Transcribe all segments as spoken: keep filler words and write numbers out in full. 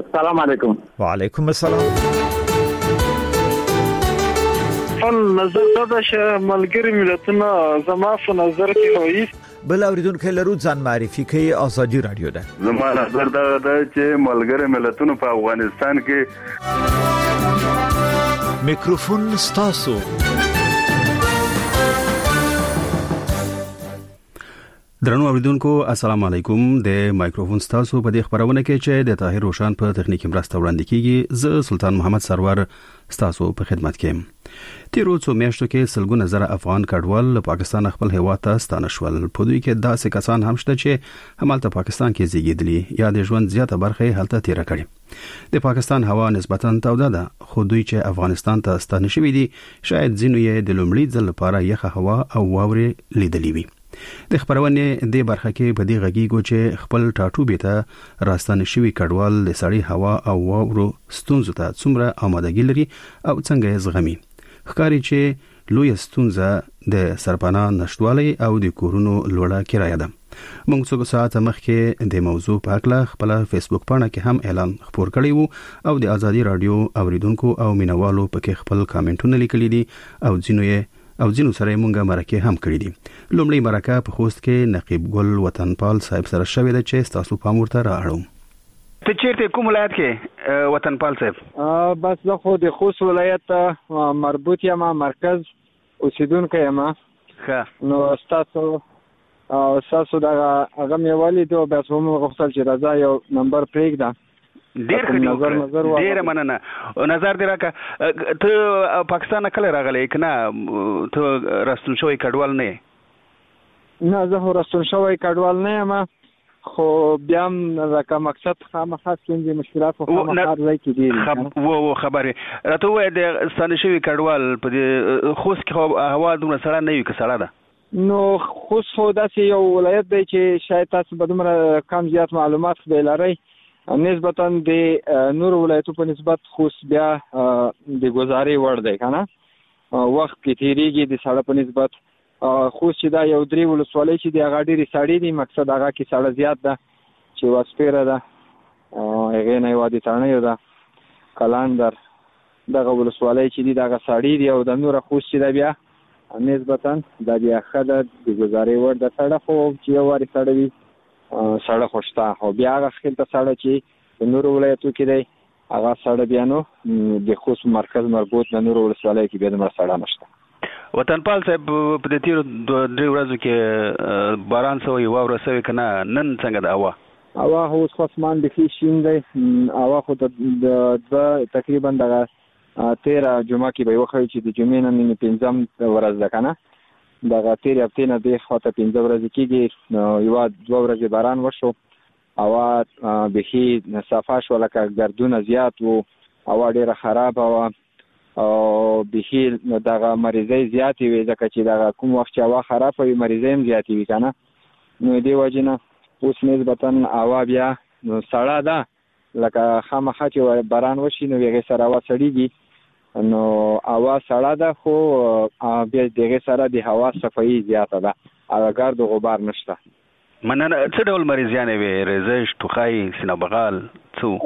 السلام علیکم. وعلیکم السلام. فن نظر دا چې ملګری ملتونه زما په نظر کې هویس بل اوریدونکو لرو ځان معرفي کوي. ازادي رادیو ده. زما نظر دا ده چې ملګری ملتونه په افغانستان کې میکروفون ستاسو. درنو اوریدونکو السلام علیکم. د مایکروفون ستاسو په دې خبرونه کې چې د طاهر روشان په تخنیکی مرسته وړاندې کیږي. زه سلطان محمد سرور ستاسو په خدمت کې. تیرو څو میاشتو کې سلګونه زره افغان کډوال له پاکستان خپل هیواد ته ستانه شول. په دوی کې داسې کسان هم شته چې همالته پاکستان کې زیږیدلي یا د ژوند زیاته برخه هلته تیر کړي. د پاکستان هوا نسبتاً توده ده، خو دوی چې افغانستان ته ستانه شوي دي شاید ځینو یې د لومړي ځل لپاره یخه هوا او واورې لیدلې وي. د خبرونه د برخه کې په دې غږیږو چې خپل ټاټوبې ته راستانه شوي کډوال د سړی هوا او واورو ستونزو ته څومره آمادګي لري او څنګه یې زغمي. ښکاري چې لوی ستونزه د سرپناه نشټوالي او د کورونو لوړه کرایه ده. موږ څو ساعت مخکې د موضوع په اړه خپل فیسبوک پاڼه کې هم اعلان خپور کړی وو او د ازادي رادیو اوریدونکو او مینوالو پکې خپل کامنټونه لیکلي دي او ځینو یې او ځینو سره مونږه مرکه هم کړې دي. لومړی مرکه په خوست کې نقیب ګل وطنپال صاحب سره شوې ده چې تاسو پام ورته راوړم. ته چیرته کوم ولایت کې وطنپال صاحب؟ بس زه خو د خوست ولایت مربوط یم، مرکز اوسیدونکو یم. ښه نو تاسو او تاسو دا هغه مې ولید او بس هم غوښتل چې راځه یو نمبر پریږده. ډیر ښه ډیر مننه. نظر دی راکه ته پاکستان کله راغلی کنه؟ ته راستون شوی کډوال نه؟ نه زه هو راستون شوی کډوال نه یم، خو بیا هم لکه مقصد خامخا ستونزې مشکلات خو خامخا ځای کې دي. و و خبرې راته ووایه د ستانه شوي کډوال په دې خوست کې هوا دومره سړه نه وي که سړه ده؟ نو خوست خو داسې یو ولایت دی چې شاید تاسو به دومره کم زیات معلومات به لرئ نسبتاً د نور ولایتو په نسبت خوست بیا د گزارې وړ دی کنه. وخت کې تیریږي د سړه په نسبت. خوست چې دا یو درې ولسوالۍ چې د هغه ډېرې سړې دي، مقصد هغه کې سړه زیات ده چې واسپیره ده، هغې نه وادي تڼیو ده، کلاندر، دغه ولسوالۍ چې دي دغه سړې دي. او د نوره خوست چې ده بیا نسبتاً دا بیا ښه ده د گزارې وړ ده. سړه خو چې یو وارې سړه وي سړه خوشته، او بیا هغه خپل ته سړه چې د نورو ولایتو کې دی هغه سړه بیا نو د خوست مرکز مربوط د نورو ولسوالیو کې بیا دومره سړه نشته. وطنپال صاحب په دې تیرو درې ورځو کې باران سوی واوره سوی که نه؟ نن څنګه ده هوا؟ هوا خو اوس خو اسمان بیخي شین دی. هوا خو د دوه تقریبا دغه تېره جمعه کې به یې وښیي چې د جمعې نه نن پنځم ورځ ده که نه، دغه تیرې هفتې نه دې خواته پنځه ورځې کېږي. یوه دوه ورځې باران وشو، هوا بیخي صفا شوه، لکه ګردونه زیات وو، هوا ډېره خرابه وه او بیخي دغه مریضۍ زیاتې وې، ځکه چې دغه کوم وخت چې هوا خرابه وي مریضۍ هم زیاتې وي که نه. نو دې وجې نه اوس نسبتاً هوا بیا سړه ده، لکه خامخا چې باران وشي نو هغې سره هوا سړېږي. نو هوا سړه ده، خو بیا دغه سره د هوا صفایي زیاته ده، هغه ګرد و غبار نشته. مننه. څه ډول مریضیانې وې؟ ریزش، ټوخی، سینه بغل، څه و؟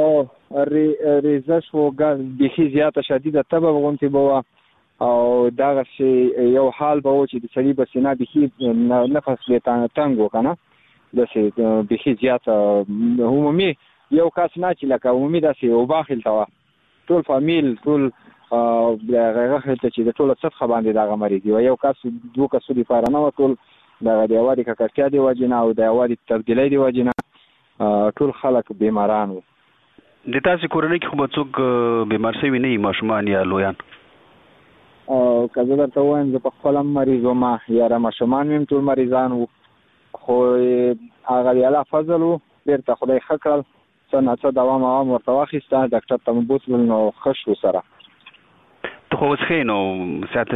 ریزش و ګرد بیخي زیاته شدیده تبه غوندې به وه، او دغسې یو حال به و چې د سړي به سینه بیخي نفس بې تنګ و که نه، داسې بیخي زیاته عمومي یو کس نه چې لکه عمومي داسې اوبه خلته وه، ټول فامیل ټول هغه خلته چې د ټوله سطحه باندې دغه مریضي وه. یو کس دوه کسو دپاره نه وه، ټول دغه د هوا د ککړتیا د وجې نه او د هوا د تبدیلۍ د وجې نه ټول خلک بیماران وو. د تاسې کورنۍ کې خو به څوک بیمار شوي نه وي، ماشومان یا لویان؟ که زه درته ووایم زه په خپل هم مریض وم، یاره ماشومان مې هم ټول مریضان وو، خو هغه د الله فضل وو، بېرته خدای ښه کړل، څه نه څه دوام اوام ورته واخیسته، ډاکټر ته مو بوتلل نو ښه شو سره. ته خو اوس ښه نو صحت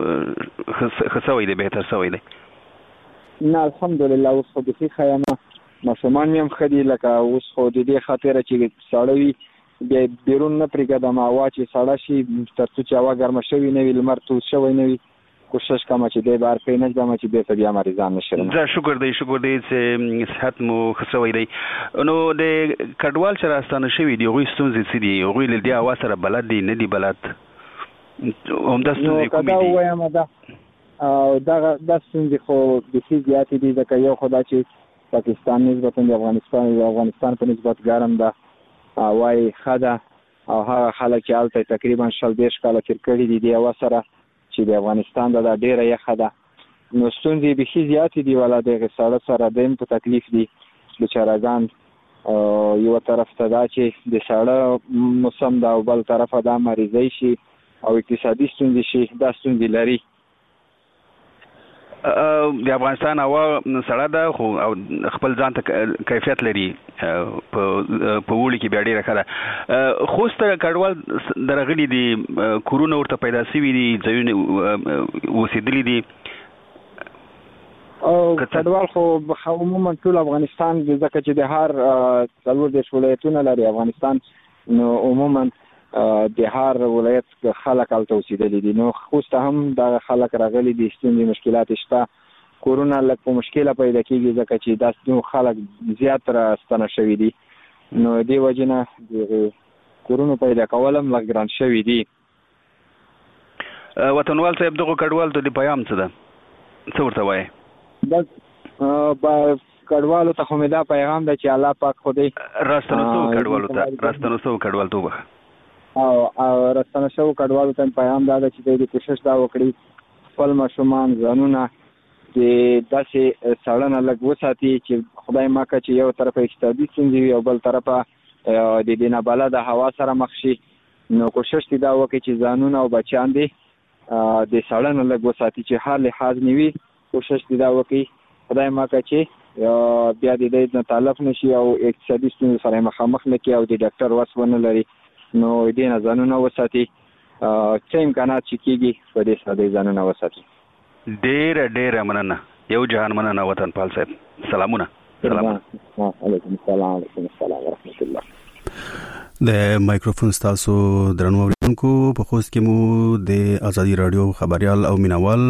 ښه سوی دی، بهتر سوی دی؟ نه الحمدلله اوس خو بیخي ښه یم، ماشومان مې هم ښه دي. لکه اوس خو د دې خاطره چې ساړه وي بیا بیرون نه پرېږدم، هوا چې ساړه شي تر څو چې هوا ګرمه شوې نه وي، لمر تود شوی نه وي، کوشش کوم چې د بار کې نه ځم چې به بیا مریضان نشم. زه شکر دی شکر دی چې صحت مو خسوي دی. نو د کډوال چې راستانه شوی دی غوي ستونزې څه دي؟ غوي له دې اواز سره بلد دي نه دی بلد هم د ستونزې کومې دي؟ نو وایم دا او دا د ستونزې خو د سی زیات دي ځکه یو خدای چې پاکستان نسبت د افغانستان د افغانستان په نسبت ګرم ده وايي خدا او هغه خلک چې الته تقریبا شل دیش کاله تیر کړي دي د اواز سره چې د افغانستان د ډیره یخه ده. نو ستونزې به شي زیات دي ولا د سړک سره دیم په تکلیف دي بیچارهګان یو طرف ته دا چې د سړک موسم دا او بل طرف دا مریضي شي او اقتصادي ستونزې شي دا ستونزې لري. د افغانستان هوا سړه ده خو خپل ځان ته کیفیت لري په په وړي کې بیا ډیره ښه خوست کډوال درغلي دي کورونا ورته پیدا شوي دي ځایونه وسیدلي دي او کډوال خو عموما ټول افغانستان ځکه چې د هر څلور دیش ولایتونه لري افغانستان نو عموما د هر ولایت خلک الته اوسېدلي دي. نو خوست هم د خلک راغلي دي ستونزې مشکلات شته کورونا لږ په مشکله پیدا کیږي ځکه چې دا خلک زیات راستنه شوي دي نو دې وجه نه د کورونا پیدا کول هم لږ ګران شوي دي. وطنوال صاحب دغه کډوال ته د پیغام څه ده څه ورته وایي؟ دا کډوالو ته خو مې دا پیغام ده چې الله پاک خدای راستنه سو کډوالو ته راستنه سو کډوال ته وبخ او او راستنه شو کډوالو ته پیغام دا چې دوی کوشش دا وکړي خپل ماشومان ځانونه د داسې سړنه لږ وساتي چې خدای ماکه چې یو طرف اقتصادي ستونزې او بل طرفه د دې نه بلده هوا سره مخ شي. نو کوشش دی دا وکړي چې ځانونه او بچیان دي د سړنه لږ وساتي چې هر لحاظ نیوي. کوشش دی دا وکړي خدای ماکه چې بیا د دې نه تلف نشي او اقتصادي ستونزې سره مخامخ نه کړي او د ډاکټر وس ونه لري. نو دې نه ځانونه وساتي چې امکانات چې کېږي په دې سره دې ځانونه وساتي. ډېره ډېره مننه یو جهان مننه وطن پال صاحب. سلامونه. سلام علیکم. السلام علیکم السلام ورحمت الله. د مایکروفون تاسو درنو اوریدونکو په خوست کې مو د ازادي رادیو خبريال او مینوال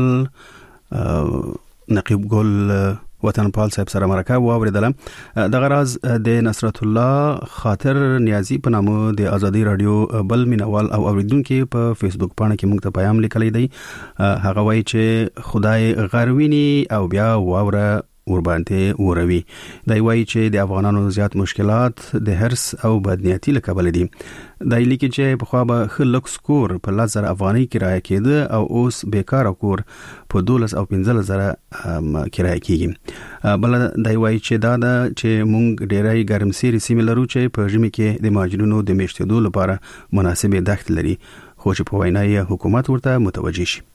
نقیب ګل وطن پال صاحب سره مرکه واوریدله. د غراز د نصرت الله خاطر نیازی په نامه د ازادي رادیو بل مینوال او اوریدونکو په فیسبوک باندې کې موږ ته پیغام لیکلی دی. هغه وایي چې خدای غروینی او بیا واوره وربانته وروي. دا وایي چې د افغانانو زیات مشکلات د هرس او بدنیتی له کبل دي. دا لیکي چې په خوا به خلک سکور په لزر افغاني کرایه کېده او اوس بیکار کور په دولس او پنځه زره کرایه کېږي. بل دا وایي چې دا چې مونږ ډېرای ګرمسيري سیمه لرو چې په ژمي کې د ماجرونو د میشتېدو لپاره مناسبه دښت لري خو چې په وینای حکومت ورته متوجي شي.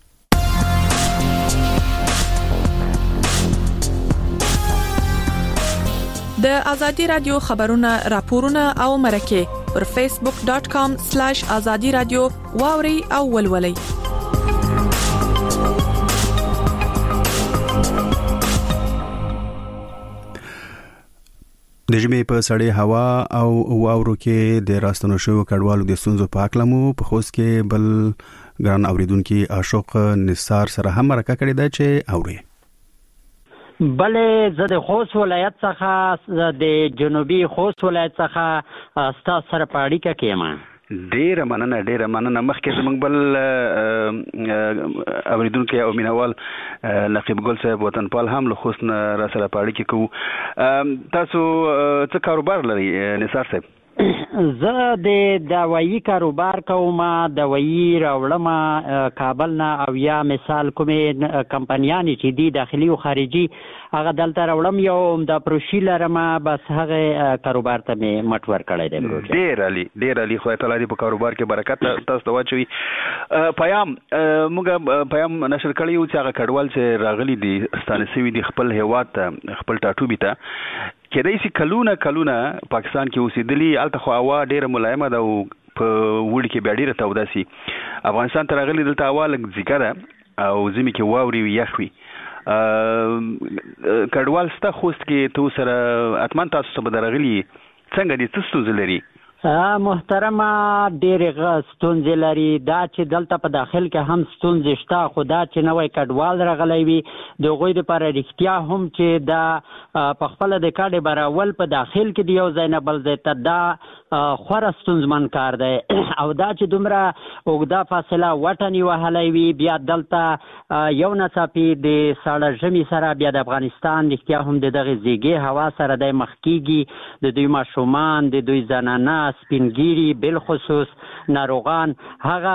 د ازادي رادیو خبرونه راپورونه او مرکه پر فیسبوک ډاٹ کام سلیش ازادي رادیو واوري او ولولي. د ژمي په سړې هوا او واورو کې د راستنو شو کډوالو د ستونزو په اړه مو په خوست کې بل ګران اوریدونکو اشوق نثار سره هم مرکه کړې ده چې اوري. بلې زه د خوست ولایت څخه د جنوبي خوست ولایت څخه ستاسو سره په اړیکه کې یم. ډیره مننه ډیره مننه. مخکې زموږ بل اوریدونکو او مینوال نقیب ګل صاحب وطن پال هم له خوست را سره په اړیکه کوو. تاسو څه کاروبار لرئ نثار صاحب؟ زه د دوايي کاروبار کوم. دوايي راوړم کابل نه او یا مثال کومې کمپنیانې چې دي داخلي او خارجي هغه دلته راوړم یو د پروشي لرم بس هغه کاروبار ته مې مټ ور کړی دی. ډېر علي ډېر علي خو تعالی دې په کاروبار کې برکت تاسو ته واچوي. پیام موږ پیام نشر کړی او چې هغه کډوال چې راغلي دي ستانه سوي دي خپل هیواد ته خپل ټاټوبي ته کېدای شي کلونه کلونه پاکستان کې اوسېدلي الته خو هوا ډېره ملایمه ده او په وړي کې بیا ډېره توده سي. افغانستان ته راغلي دلته هوا لږ ځیګه ده او ژمي کې واوري وي یخ وي. کډوال ستا خوست کې تو سره اتمن تاسو سره راغلي څنګه دي څه ستونزې لري محترمه ډېرې ستونزې لري دا چې دلته په داخل کې هم ستونزې شته خو دا چې نوی کډوال راغلی وي د هغوی دپاره رښتیا هم چې دا په خپله د کډې براول په داخل کې د یو ځای نه بل ځای ته دا خورا ستونزمن کار دی او دا چې دومره اوږده فاصله وټنې وهلی وي بیا دلته یو ناڅاپي د ساړه ژمي سره بیا د افغانستان رښتیا هم د دغې زیږې هوا سره دی مخ کېږي د دوی ماشومان د دوی زنانه سپینګیري بالخصوص ناروغان هغه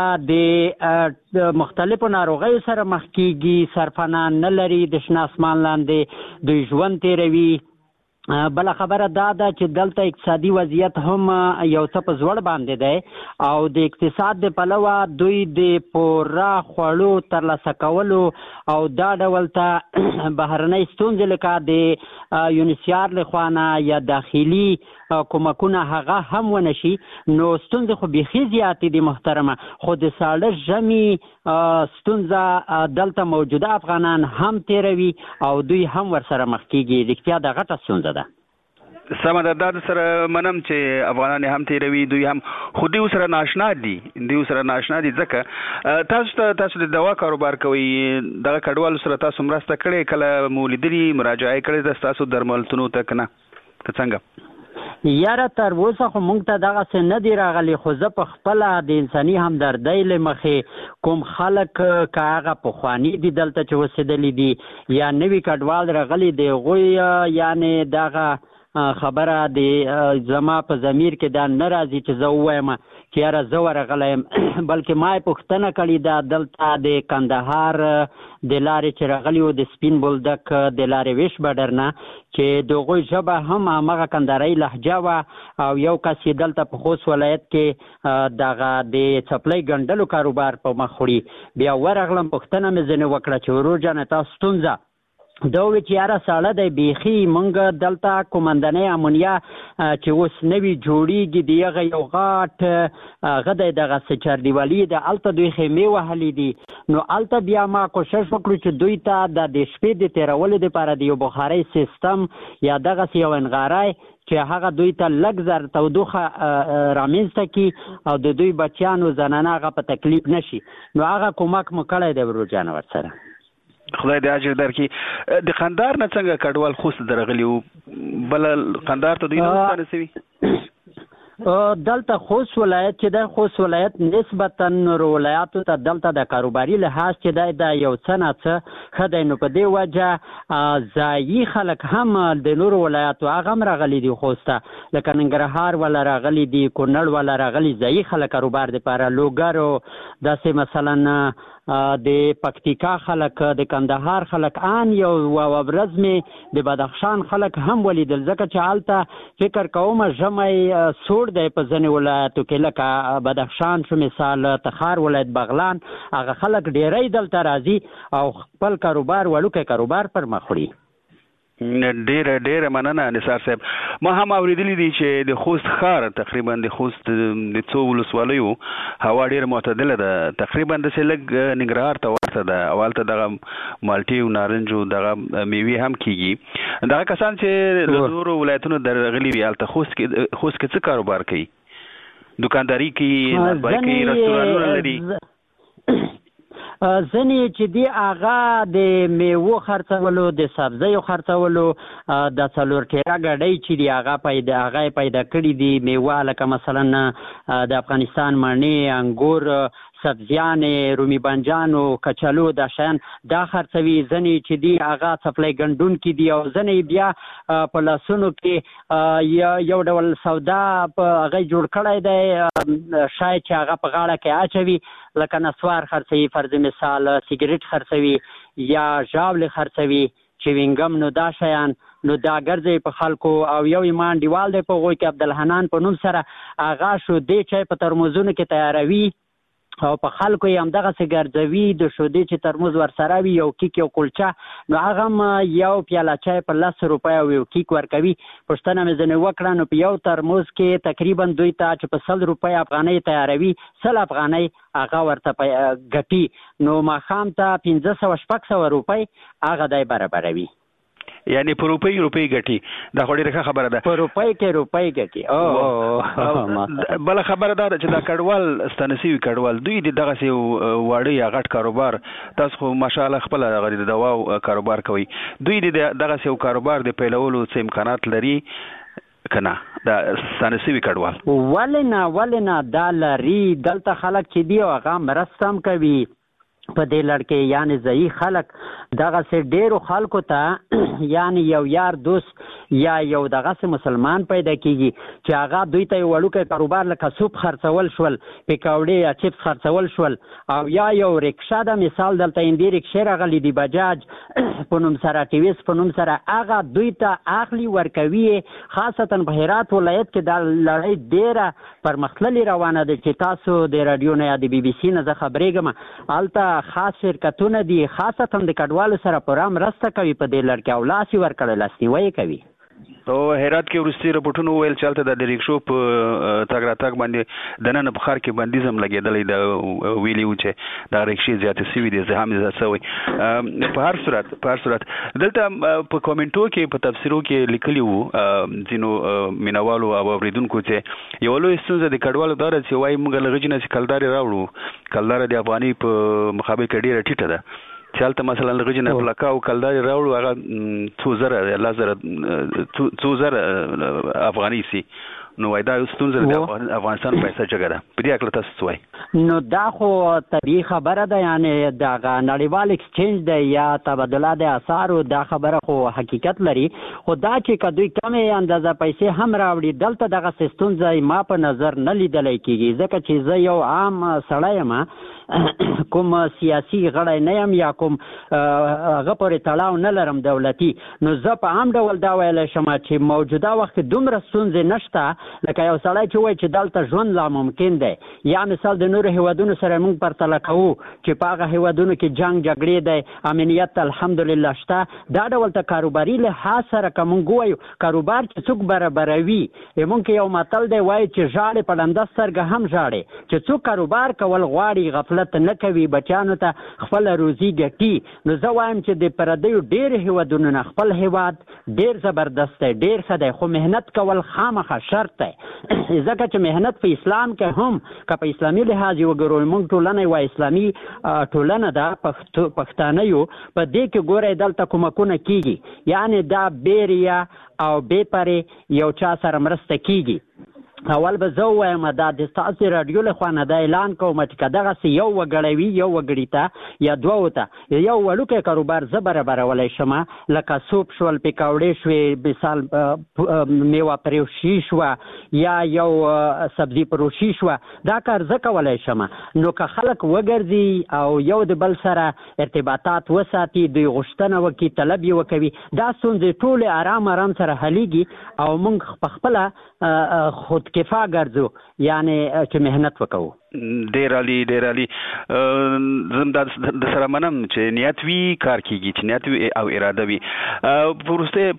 د مختلفو ناروغیو سره مخ کېږي سرپناه نه لري د شنه اسمان لاندې دوی ژوند تېروي بله خبره دا ده چې دلته اقتصادي وضعیت هم یو څه په زوړ باندې دی او د اقتصاد د پلوه دوی د پوره خوړو ترلاسه کولو او دا ډول ته بهرنۍ ستونزې لکه د یونیسیار له خوا نه یا داخلي کومکونه هغه هم ونه شي نو ستونزې خو بیخي زیاتې دي محترمه خو د ساړه ژمي ستونزه دلته موجوده افغانان هم تیروي او دوی هم ورسره مخ کېږي رښتیا د غټه ستونزه ده سمه ده دا سره منم چې افغانان هم تیروي دوی هم خو دوی سره ناشنا دي دوی سره ناشنا دي ځکه تاسو ته تاسو د دوا کاروبار کوي دغه کډوالو سره تاسو مرسته کړې کله مو لیدلي مراجعه کړې ده ستاسو درملتونو ته که نه که څنګه یاره تر اوسه خو موږ ته دغسې نه دي راغلي خو زه په خپله د انساني همدردۍ له مخې کوم خلک که هغه پخواني دي دلته چې اوسېدلي دي یا نوي کډوال راغلي د هغوی یعنې دغه خبره د زما په ضمیر کې دا نه راځي چې زه ووایم چې یاره زه ورغلی یم بلکې ما یې پوښتنه کړې ده دلته د کندهار د لارې چې راغلي وو د سپین بولدک د لارې ویش بډر نه چې د هغوی ژبه هم همغه کندهارۍ لهجه وه او یو کس یې دلته په خوست ولایت کې دغه د څپلۍ ګنډلو کاروبار په مخ وړي بیا ورغلم پوښتنه مې ځینې وکړه چې ورور جانه تاسو ستونزه دا وی چې یاره ساړه دی بیخي موږ دلته کومندنۍ امونیا چې اوس نوي جوړیږي د هغه یو غاټ هغه دی دغسې چاردیوالي د هلته دوی خیمې وهلي دي نو هلته بیا ما کوشش وکړو چې دوی ته د د شپې د تېرولو دپاره د یو بخارۍ سیستم یا دغسې یو انغاری چې هغه دوی ته لږ زر تودوخه رامنځته کړي او د دوی بچیانو زنانه هغه په تکلیف نه شي نو هغه کومک مو کړی دی ورور جانه ورسره خدای دې اجر درکړي د قندهار نه څنګه کډوال خوست درغلي وو بل قندهار ته دوی نه ورسوي دلته خوست ولایت چې د خوست ولایت نسبتا نورو ولایاتو ته دلته د کاروباري لحاظ چې دی د یو څه نه څه ښه دی نو په دې وجه ځایي خلک هم د نورو ولایاتو هغه هم راغلي دي خوست ته لکه ننګرهار والا راغلي دي کونړ والا راغلي ځایي خلک کاروبار دپاره لوګرو داسې مثلا د پکتیکا خلک د کندهار خلک آن یو ورځ مې د بدخشان خلک هم ولیدل ځکه چې هلته فکر کومه ژمی سوړ دی په ځینې ولایتو کې لکه بدخشان شو مثال تخار ولایت بغلان هغه خلک ډیری دلته راځي او خپل کاروبار وړوکی کاروبار پر مخ وړي ډیره ډیره مننه نثار صاحب ما هم اورېدلی دي چې د خوست ښار تقریبا د خوست د څو ولسوالیو هوا ډیره معتدله ده تقریبا داسې لږ ننګرهار ته ورته ده او هلته دغه مالټې او نارنج او دغه میوې هم کېږي دغه کسان چې له نورو ولایتونو درغلي وي هلته خوست کې خوست کې څه کاروبار کوي دوکانداري کوي نسبای کوي رستورانونه لري ځینې چې دی هغه د میوو خرڅولو د سبزیو خرڅولو د څلور ټیره ګاډۍ چې دی هغه پیدا هغه پیدا کړي دي میوه لکه مثلا د افغانستان مڼې انګور سبزیانې رومي بانجانو کچالو دا شیان دا خرڅوي ځینې چې دی هغه څپلۍ ګنډونکي دي او ځینې بیا په لاسونو کې یو ډول سودا په هغه جوړ کړی دی شاید چې هغه په غاړه کې اچوي لکه نسوار خرڅوي فرض مثال سیګریټ خرڅوي یا ژاولې خرڅوي چوینګم نو دا شیان نو دا ګرځي په خلکو او یو ایمان دیوال دی په هغوی کې عبدالحنان په نوم سره هغه شودې چای په ترموزونو کې تیاروي او په خلکو یې همدغسې ګرځوي د شودې چې ترموز ورسره وي یو کیک یو کلچه نو هغه هم یو پیاله چای په لس روپۍ او یو کیک ورکوي پوښتنه مې ځینې وکړه نو په یو ترموز کې تقریبا دوی ته چې په سل روپۍ افغانۍ تیاروي سل افغانۍ هغه ورته ګټي نو ماښام ته پنځه سوه شپږ سوه روپۍ هغه دی برابروي یعنی په روپۍ روپۍ ګټي دا خو ډیره خبره ده په روپۍ کې روپۍ ګټي او بل خبره ده چې دا کډوال ستانسي کډوال دوی دغه سي واړی یا غټ کاروبار تاسو خو ماشاءالله خپل غړي د دوا کاروبار کوي دوی دغه سي کاروبار د پیلولو څه امکانات لري کنه دا ستانسي کډوال ولنا ولنا دا لري دلته خلک چې دی هغه مرستم کوي په دې لړکې یعنی ځای خلک دغه سه ډیرو خلکو ته یعنی یو یار دوست یا یو دغه سه مسلمان پیدا کیږي چې هغه دوی ته وړوکه کاروبار لکه سوپ خرڅول شول پکوړې یا چپس خرڅول شول او یا یو رکشا د مثال دلته اندې رکشا راغلي دی بجاج په نوم سره ټي وي اس په نوم سره هغه دوی ته اخلي ورکوي خاصتا په هرات ولایت کې د لړۍ ډیره پرمختللي روانه ده چې تاسو د رادیو نه یا د بي بي سي نه خبرېږم الته خاص شرکتونه دي خاصتا د کډوالو سره پرام راسته کوي په دې لړ کې او لاس ورکړل لاسنیوي کوي او هرات کې ورستي رپورټونو ویل چالت د ریکشو په تاګ راتګ باندې د نن په خار کې بندیزم لګیدلې د ویلیو چې د ریکشي زیاتې سوي دي زه هم زه سوي په هر صورت په هر صورت دلته په کومنټو کې په تفسیرو کې لیکلی وو ځینو مینوالو او اوریدونکو چې یو لوی ستونزه د کډوالو دار چې وایي موږ لږ نه چې کلداري راوړو کلدار د افغاني په مقابل کې ډیره ټیټه ده چالت مثلا لږ نه پلاکا او کلداري راوړو هغه څو زره الله زره څو زره افغاني سي نو وای دا ستونزه د افغانستان پیسې جګړه په دې اړه تاسو وایي نو دا خو طبيعي خبره ده یعنی دا نړیوال ایکسچینج دی یا تبادله د اسعارو دا خبره خو حقیقت لري خو دا چې کدوې کمې اندازه پیسې هم راوړي دلته دغه ستونزه ما په نظر نه لیدل کېږي ځکه چې زه یو عام سړی یم کوم سیاسي غړی نه یم یا کوم هغه پورې تړاو نه لرم دولتي نو زه په عام ډول دا ویلی شم چې موجوده وخت دومره ستونزې نشته لکه یو سړی چې وایي چې دلته ژوند لا ممکن دی یا مثال د نورو هیوادونو سره موږ پرتله کوو چې په هغه هیوادونو کې جنګ جګړې دی امنیت الحمدلله شته دا ډول ته کاروباري لحاظ سره که موږ ووایو کاروبار چې څوک برابروي موږ کې یو متل دی وایي چې ژاړې په ړنده سترګه هم ژاړې چې څوک کاروبار کول غواړي غفلت نه کوي بچانو ته خپل روزي ګټي نو زه وایم چې د پردیو ډېر هیوادونو نه خپل هیواد ډېر زبردست دی ډېر ښه دی خو محنت کول خامخا شرط دی ځکه چې محنت په اسلام کې هم که په اسلامي لحاظ وګورو موږ ټولنه یوه اسلامي ټولنه ده پښتانه یو په دې کې ګورئ دلته کومکونه کیږي یعنی دا بیریا او بې پرې یو چا سره مرسته کیږي اول به زه ووایم دا د ستاسو راډیو له خوا نه دا اعلان کوم چې که دغسې یو وګړی وي یو وګړي ته یا دوو ته یو وړوکی کاروبار زه برابرولی شم لکه سوپ شول پکوړې شوې مثال میوه پروشي شوه یا یو سبزي پروشي شوه دا کار زه کولی شم نو که خلک وګرځي او یو د بل سره ارتباطات وساتي دوی غوښتنه وکړي طلب یې وکوي دا ستونزې ټولې ارام ارام سره حلیږي او موږ په خپله خود کفا ګرځو یعنی چې محنت وکړو ډیر علي ډیر علي زم د سره منم چې نیت وی کار کیږي چې نیت وی او اراده وی پرسته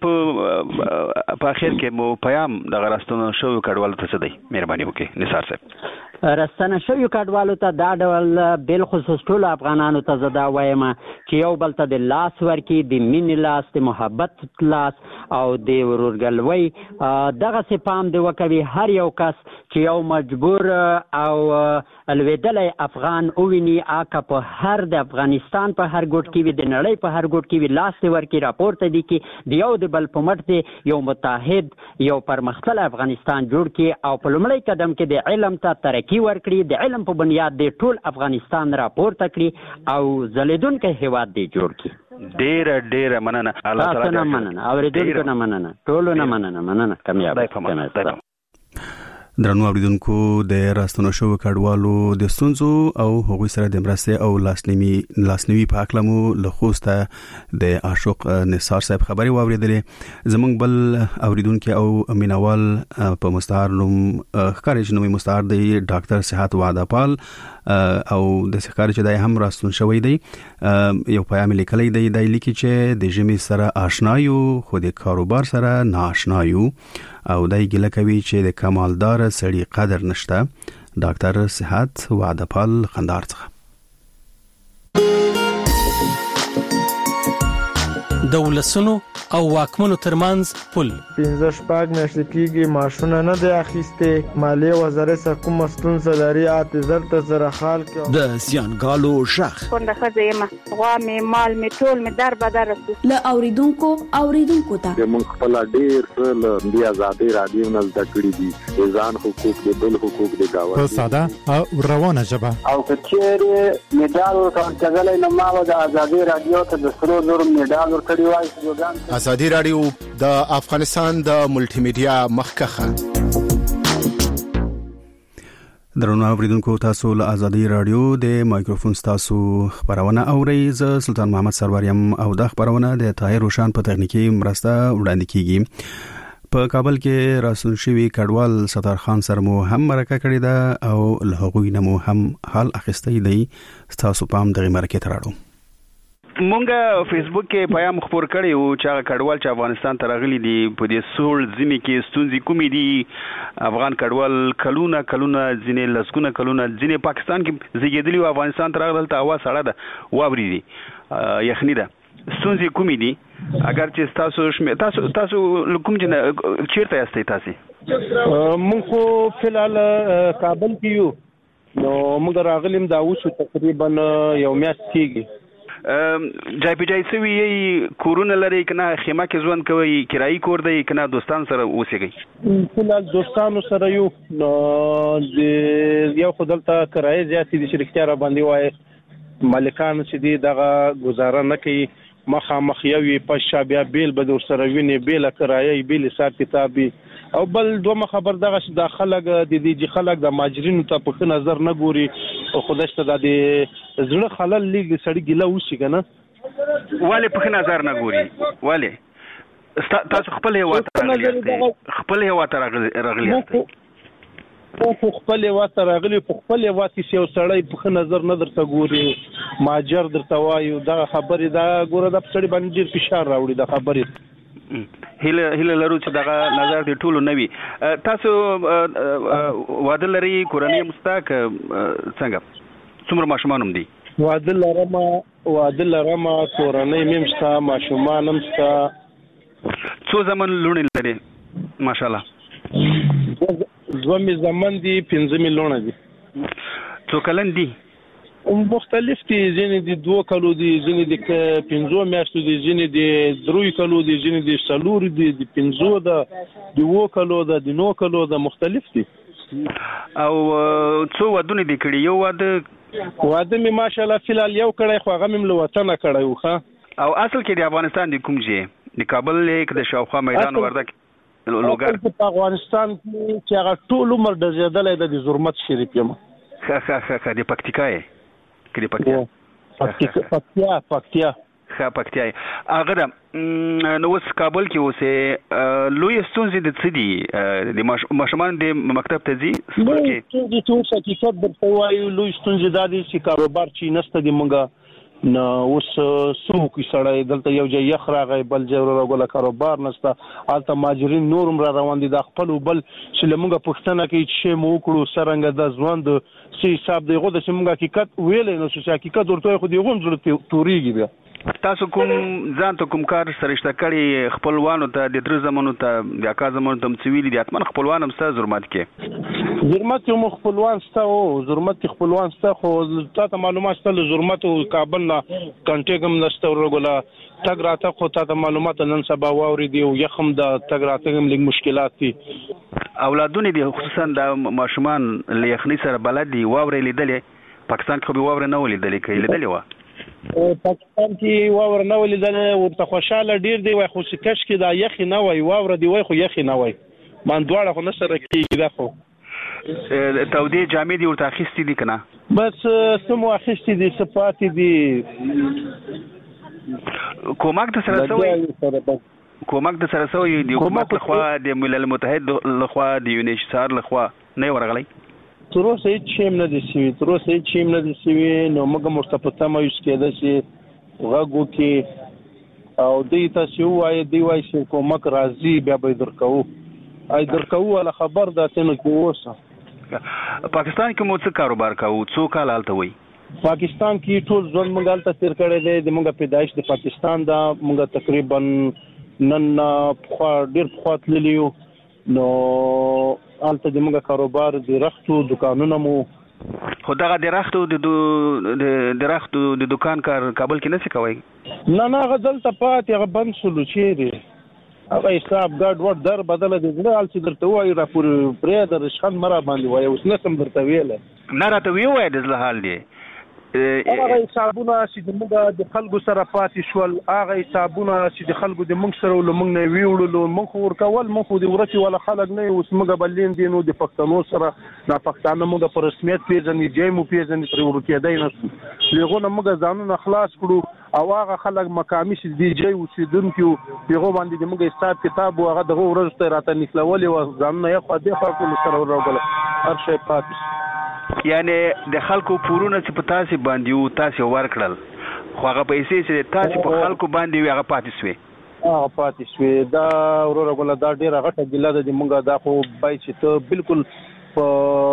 په اخر کې مو پیام د غراستونو شو کډوالو ته څه دی مهرباني وکړئ نثار صاحب راستنه شوی کډوالو ته دا ډول بل خصوص ټول افغانانو ته زدا وایم چې یو بل ته د لاس ورکی د مين لاس د محبت لاس او د ورورګلوي دغه سي پام دی وکوي هر یو کس چې یو مجبور او الویدلی افغان اوویني آکا په هر د افغانستان په هر ګوټ کې وي د نړۍ په هر ګوټ کې وي لاس دی ورکی راپورته دي کې د یو د بل په مټ دی یو متحد یو پرمختللی افغانستان جوړ کې او په لومړی قدم کې د علم ته ترقي ورکړي د علم په بنیاد د ټول افغانستان راپورته کړي او ځلیدونکی هیواد دی جوړ کړي ډیر ډیر مننه الله تعالی نه مننه اوریدونکو نه مننه ټولو نه مننه مننه کامیاب درنو اوریدونکو د راستنو شو کډوالو د ستونزو او هغوی سره د مرستې او لاسنیوي لاسنیوي په اړه مو له خوسته د عاشق نثار صاحب خبري واوریدلې زمونږ بل اوریدونکو او مینوال په مستعار نوم ښکاري نومي مستعار دی ډاکټر صحت وعده پال او د ښکاري چې د هم راستون شوی دی یو پیغام لیکلی دی د لیکي چې د جمی سره آشنایو خو د کاروبار سره ناشنایو او دای ګله کوي چې د کمالدار سړي قدر نشته ډاکټر صحت وعده پال خندار څخه د ولسونو او واکمنو ترمنځ پل پنځه شپږ میاشتې کېږي ماشونه نه دی اخیستې مالیې وزارت څخه کومه ستونزه لري اته زر ته زره خال کې د زیانګالو شخ کونډه ښځه یم غوا مې مال مې ټول مې در بدر رسو له اوریدونکو اوریدونکو ته موږ خپل ډېر څه له دې ازادي رادیو نه زده کړي دي ځان حقوق دي بل حقوق دي گاوه په ساده او روانه ژبه او کچېره میډال ورکړل کېدلای نو ما د ازادي رادیو ته د سرو زر میډال ورکړی وای ازادي رادیو د افغانستان د ملټي میډیا مخکخه درنو اوریدونکو تاسو له ازادي رادیو د مایکروفون تاسو خبرونه اورئ ز سلطان محمد سروریم او د خبرونه د طاهر روشان په تخنیکی مرسته وړاندې کیږي په کابل کې راسل شوی کډوال ستار خان سره مو هم مرکه کړې ده او له هغوی نه مو هم حال اخیستی دی تاسو پام دغه مرکه تراړو مونږه فیسبوک کې پیغام خبر کړی او چې کډوال چې افغانستان ته راغلي دي په دې سول ځینې کې ستونزې کومې دي افغان کډوال کلونه کلونه ځینې لسګونه کلونه ځینې پاکستان کې زیږیدلي او افغانستان ته راغلل ته هوا سړه ده واوري دي یخني ده ستونزې کومې دي اگر چې تاسو شمه تاسو تاسو کوم جن چیرته یاستئ تاسو مونږ خو فلال کابل کې یو نو موږ راغلیم دا اوس تقریبا یو میاشت کېږي جای په جای سوي کورونه لري کنه خیمه کې ژوند کوي کرایي کور دی کنه دوستان سره اوسېږي فلال دوستانو سره یو نو یو خدلته کرایي زیاتې دي شرکتیا را باندې وای مالکان چې دي دغه گزاره نه کوي مخامخ یوي پښه بیا بیل به در سره ویني بیل کرایي بیل حساب کتابي او بل دوه خبر دغه د خلک د دې خلک د ماجرینو ته په نظر نه ګوري او خداشته د زړه خلل لیګ سړی ګیله وشي کنه والے په نظر نه ګوري والے تاسو خپل هوا ته خپل هوا ته راغلی په خپل هوا ته راغلی په خپل هوا کې یو سړی په نظر نه درته ګوري ماجر درته وایو دا خبره دا ګوره د سړی باندې ډیر فشار راوړي د خبره هله هله لرو چې دغه نظر دی ټولو نوي تاسو واده لري کورنۍ مستاق څنګه څومره ماشومان هم دي واده لرم واده لرم کورنۍ ممستا ماشومان ممستا څو زمن لونی لري ماشاءالله زمي زمن دي پنځه میلیونه دي څو کلن دي مختلف دي ځینې دي دوه کلو دي ځینې دي پنځو میاشتو دي ځینې دي درې کلو دي ځینې دي څلور دي د پنځو ده د وو کلو ده د نو کلو ده مختلف دي او څو ودونه دي کړي یو واده واده می ماشاءالله فلال یو کړی خو هغه مم له وطن کړی وخه او اصل کې د افغانستان د کوم ځای د کابل لیک د شاوخوا میدان وردک لوګر په افغانستان کې چې هغه ټول عمر د زیادلې د زرمت شریف یم ها ها ها د پکتیکا کې د پکتیا پکتیا پکتیا ها پکتیا هغه نو اوس کابل کې اوسه لوی ستونزې د څه دي د ماشومان د مکتب ته ځي ستونزې چې اوس حقیقت درته وایو لوی ستونزې دا دي چې کاروبار چې نسته د مونږه نو اوس سوق سړی دلته یو ځای یخ راغی بل ځای راغله کاروبار نسته الته ماجرین نورم را روان دي د خپل بل چې لمونږه پښتنه کې چې مو کړو سرنګ د ځوند سي حساب دی غو د سیمږه حقیقت ویلې نو چې حقیقت ورته خو دی غون ضرورت توريږي بیا تاسو کوم ځان ته کوم کار سرشته کړي خپلوانو ته د درو زمانو ته د اکا زمانو ته مڅویلي دي اتمن خپلوان هم ستاسو زرمات کې زرمات یو خپلوان ستاسو زرمات خپلوان ستاسو خو تاسو معلومات ستاسو زرمات کابل نه کنټیګم نشته ورغلا تګ راته خو تاسو معلومات نن سبا واوري دی او یخم د تګ راته هم لږ مشکلات دي اولادونه دي خصوصا د ماشومان لیخني سره بلد دي واوري لیدلې پاکستان کې به واوري نه ولیدلې کې لیدلې و پاکستان کې واور نه ولیدلې ورته خوشاله ډیر دی وای خو کش کې دا یخي نه وای واور دی وای خو یخي نه وای مان دواړه خو نه سره کېږي دا خو تودې جامې دي ورته اخیستې دي کنه بس سمو اخیستې دي صفات دي کومک د سره سوی کومک د سره سوی دی حکومت لخوا د ملل متحد لخوا د یونیسار لخوا نه ورغلی تر اوسه هیڅ شیم نه دي سوي تر اوسه هیڅ شیم نه دي سوي نو موږ مرتبطه ما یوز کېده چې غوږو کې او دې تاسو وایي دی وایي چې کومک راځي بیا به درکو اې درکو ولا خبر ده څنګه کې اوسه پاکستان کې مو څه کاروبار کوو څو کال حالت وي پاکستان کې ټول ژوند موږ هلته تیر کړی دی. د موږ پیدایش د پاکستان دا موږ تقریبا نن پخوا ډېر پخوا تللي یو. نو هلته د موږ کاروبار د رختو دکانونه مو خو دغه د رختو د رختو د دکان کار کابل کې نشي کوي؟ نه نه هغه دلته پاتې هغه بند شولو چیرې هغه حساب ګډ وډ در بدله د زړه حال چې درته وایي راپورې پرې د رشخند مه راباندې وایي اوس نسم درته ویلی نه راته ویې وایه د زړه حال دی. هغه حسابونه چې د موږ د خلکو سره پاتې شول هغه حسابونه چې د خلکو د موږ سره له موږ نه یې ویوړلو موږ خو ورکول موږ خو د ورکې والا خلک نه یو. اوس موږ به لیندین د پښتنو سره دا پښتانه موږ په رسمیت پېژني جای مو پېژني ترې ورکېدی نه شو. د هغو نه موږ ځانونه خلاص کړو او هغه خلک مقامي چې د جای اوسېدونکي وو په هغو باندې د موږ حساب کتاب و هغه دغه ورځو ته یې راته نښلولې وه ځانونه یې خوا دې خوا کړو سره وراوړله هر شی پاتې شو. یعنې د خلکو پورونه چې په تاسې باندې وو تاسې ورکړل خو هغه پیسې چې تاسې په خلکو باندې وي هغه پاتې شوې هغه پاتې شوې. دا وروره ګله دا ډېره غټه ګیله ده د موږ. دا خو باید چې ته بالکل په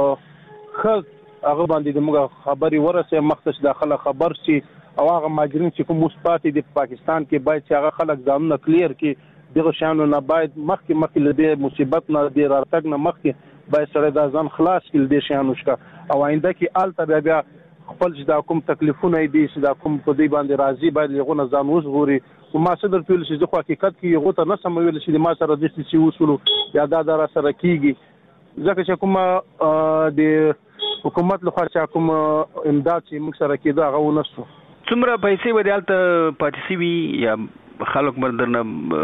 ښه هغه باندې د موږ خبرې ورسې مخته چې دا خلک خبر شي او هغه مهاجرین چې کوم اوس پاتې دي په پاکستان کې باید چې هغه خلک ځانونه کلیر کړي. دغه شیانو نه باید مخکې مخکې له دې مصیبت نه د راتګ نه مخکې باید سړی دا ځان خلاص کړي له دې شیانو څخه او آینده کې هلته بیا بیا خپل چې دا کوم تکلیفونه دي چې دا کوم په دې باندې راځي باید له هغو نه ځان وژغوري. خو ما څه درته ویل چې زه خو حقیقت کې هغو ته نه سم ویل چې ما سره داسې څه وشولو یا دا دا را سره کېږي ځکه چې کومه د حکومت لخوا چې کوم امداد چې موږ سره کېده هغه ونه شو. څومره پیسې به دې هلته پاتې شوي یا خلک به درنه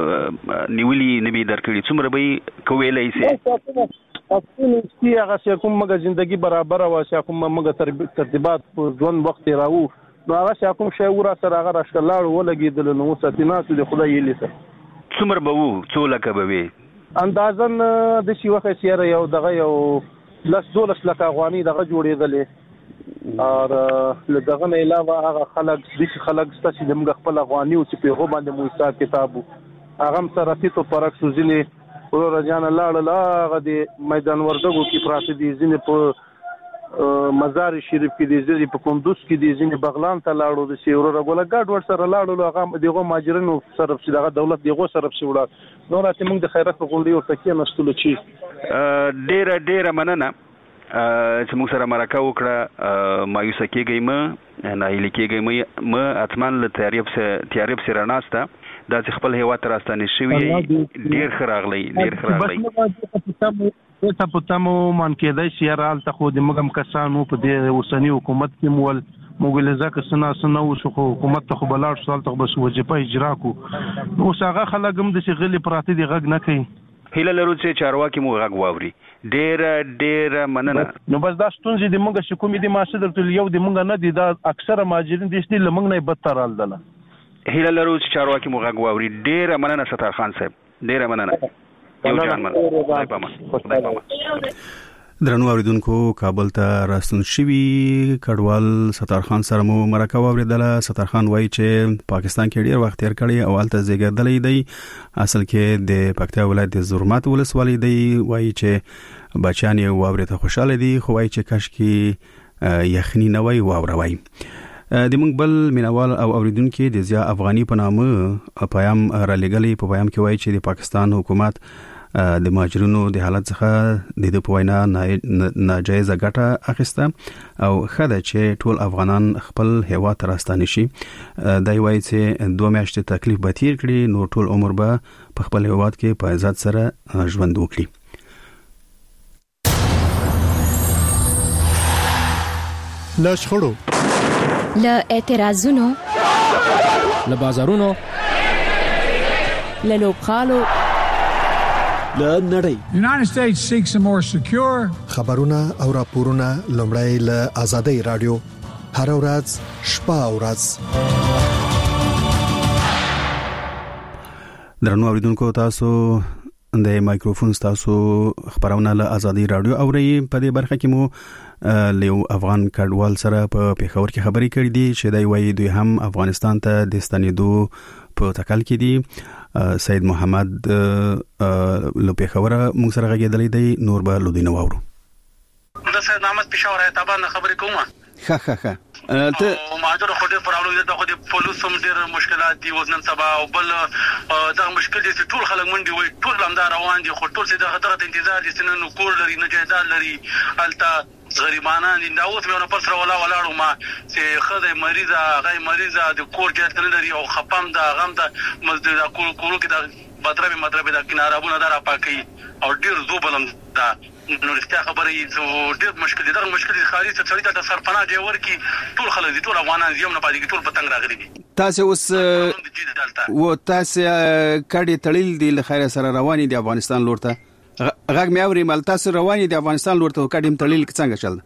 نیولي نه وي درکړي څومره به یې که ویلی سي؟ اصلي هغه چې کوم موږ زندګي برابره وه چې کوم موږ ترتیبات په ژوند وخت یې راوو نو هغه چې کوم شی و را سره هغه راښکه لاړو ولګېدلو نو اوس هسې ناستو د خدای هیلې سره. څومره به وو څو لکه به وې؟ اندازاً داسې وخت چې یاره یو دغه یو لس دولس لکه افغانۍ دغه جوړېدلې او له دغه نه علاوه هغه خلک داسې خلک شته چې د موږ خپل افغاني و چې په هغو باندې مو حساب کتاب و هغه هم سره تیت و پرک شو. ځینې وروره جانه لاړل هغه د میدان وردګو کې پراته دي ځینې په مزار شریف کې دي ځینې په کندوز کې دي ځینې بغلان ته لاړو داسې وروره ګوله ګډ ور سره لاړلو هغه د هغو مهاجرینو سره چې دغه دولت د هغو سره پسې ولاړ نو راته موږ د خیرات په غونډې ورته کېناستلو چې ډېره ډېره مننه چې موږ سره مرکه وکړه. مایوسه کېږئ مه ناهیلي کېږئ مه حتما له تیارې پسې رڼاسته دا چې خپل هیواد ته راستانې شوي ډېر ښه راغلی ډېر ښه راغلی. ته په تمو مان کېدی چې یاره هلته خو د موږ هم کسان وو په دې اوسني حکومت کې مو ول موږ ویل ځکه څه نه څه نه وشو خو حکومت ته خو به لاړ شو هلته خو به وظیفه اجرا کړو. اوس هغه خلک هم داسې غلي پراته دي غږ نه کوي. هیله لرو چې چارواکي مو غږ واوري. ډېره ډېره مننه. نو بس دا ستونزې د موږ چې کومې دي ما څه درته یو د موږ نه دي دا اکثره مهاجرین داسې دي له موږ نه یې بدتر هلدله. هیله لرو چې چارواکي مو غږ واوري. ډېره مننه ستار خان صاحب ډېره مننه. یو جان مننه. خدای پامان خدای پامان. درنو اوریدونکو کابل ته راستون شوي کډوال ستار خان سره مو مرکه واوریدله. ستار خان وایي چې پاکستان کې ډیر وخت تیر کړی او هلته زیږېدلی دی. اصل کې د پکتیا ولایت د زرمات ولسوالۍ دی. وایي چې بچیان یې واورې ته خوشحاله دي خو وایي چې کاشکې یخني نه وای واوره وای. د موږ بل مینوال او اوریدونکو د ضیا افغاني په نامه پیام را لګلی. په پیام کې وایي چې د پاکستان حکومت د مهاجرینو د حالت څخه د په وینا ناجایزه ګټه اخیسته او خدای چې ټول افغانان خپل هیواد ته راستانه شي. دا وایي چې دوه میاشتې تکلیف به تیر کړي نو ټول عمر به په خپل هیواد کې په عزت سره ژوند وکړي. له شخړو له اعتراضونو له بازارونو له لوبخالو له نړۍ The United States seeks a more secure خبرونه او راپورونه لومړی له آزادۍ رادیو هر ورځ شپه او ورځ. درنو اوریدونکو تاسو د مایکروفون تاسو خبرونه له آزادۍ رادیو اورئ. په دې برخه کې مو له افغان کډوال سره په پیښور کې خبرې کړې دي چې دوی وایي دوی هم افغانستان ته د ستنېدو په تکل کې دي. سید محمد له پیښور موږ سره غږېدلی دی. نور به لودینه واورو. د سید محمد پیښور ایتابان خبرې کومه ښه ښه ښه او ماجر خو دې پرابلم دي خو دې پولیس هم ډېر مشکلات دي وزن سبا او بل دا مشکل دي چې ټول خلک منډي وي ټول لمدار روان دي خو ټول څه د خطر انتظار دي چې نن کور لري نه جایداد لري الته غریبانان دي دا اوس مې نه پر سره ولا ولاړو ما چې خدای مریضه غي مریضه د کور جات نه لري او خپم دا غم دا مزد دا کور کورو کې دا بدربي مدربي دا کنارهونه دا را پاکي او ډیر زوبلم دا نو رښتیا خبره یې ډیر مشکل دي دا مشکل دي خاري څخه څړي د سرپناه دی ورکی ټول خلک دي ټول افغانان زیوم نه پاتې ټول پتنګ راغلي دي تاسو اوس و تاسو کډي تړل دي لخير سره رواني دي افغانستان لور ته غږ مې اوري مال تاسو رواني دي افغانستان لور ته کډي تړل څنګه چل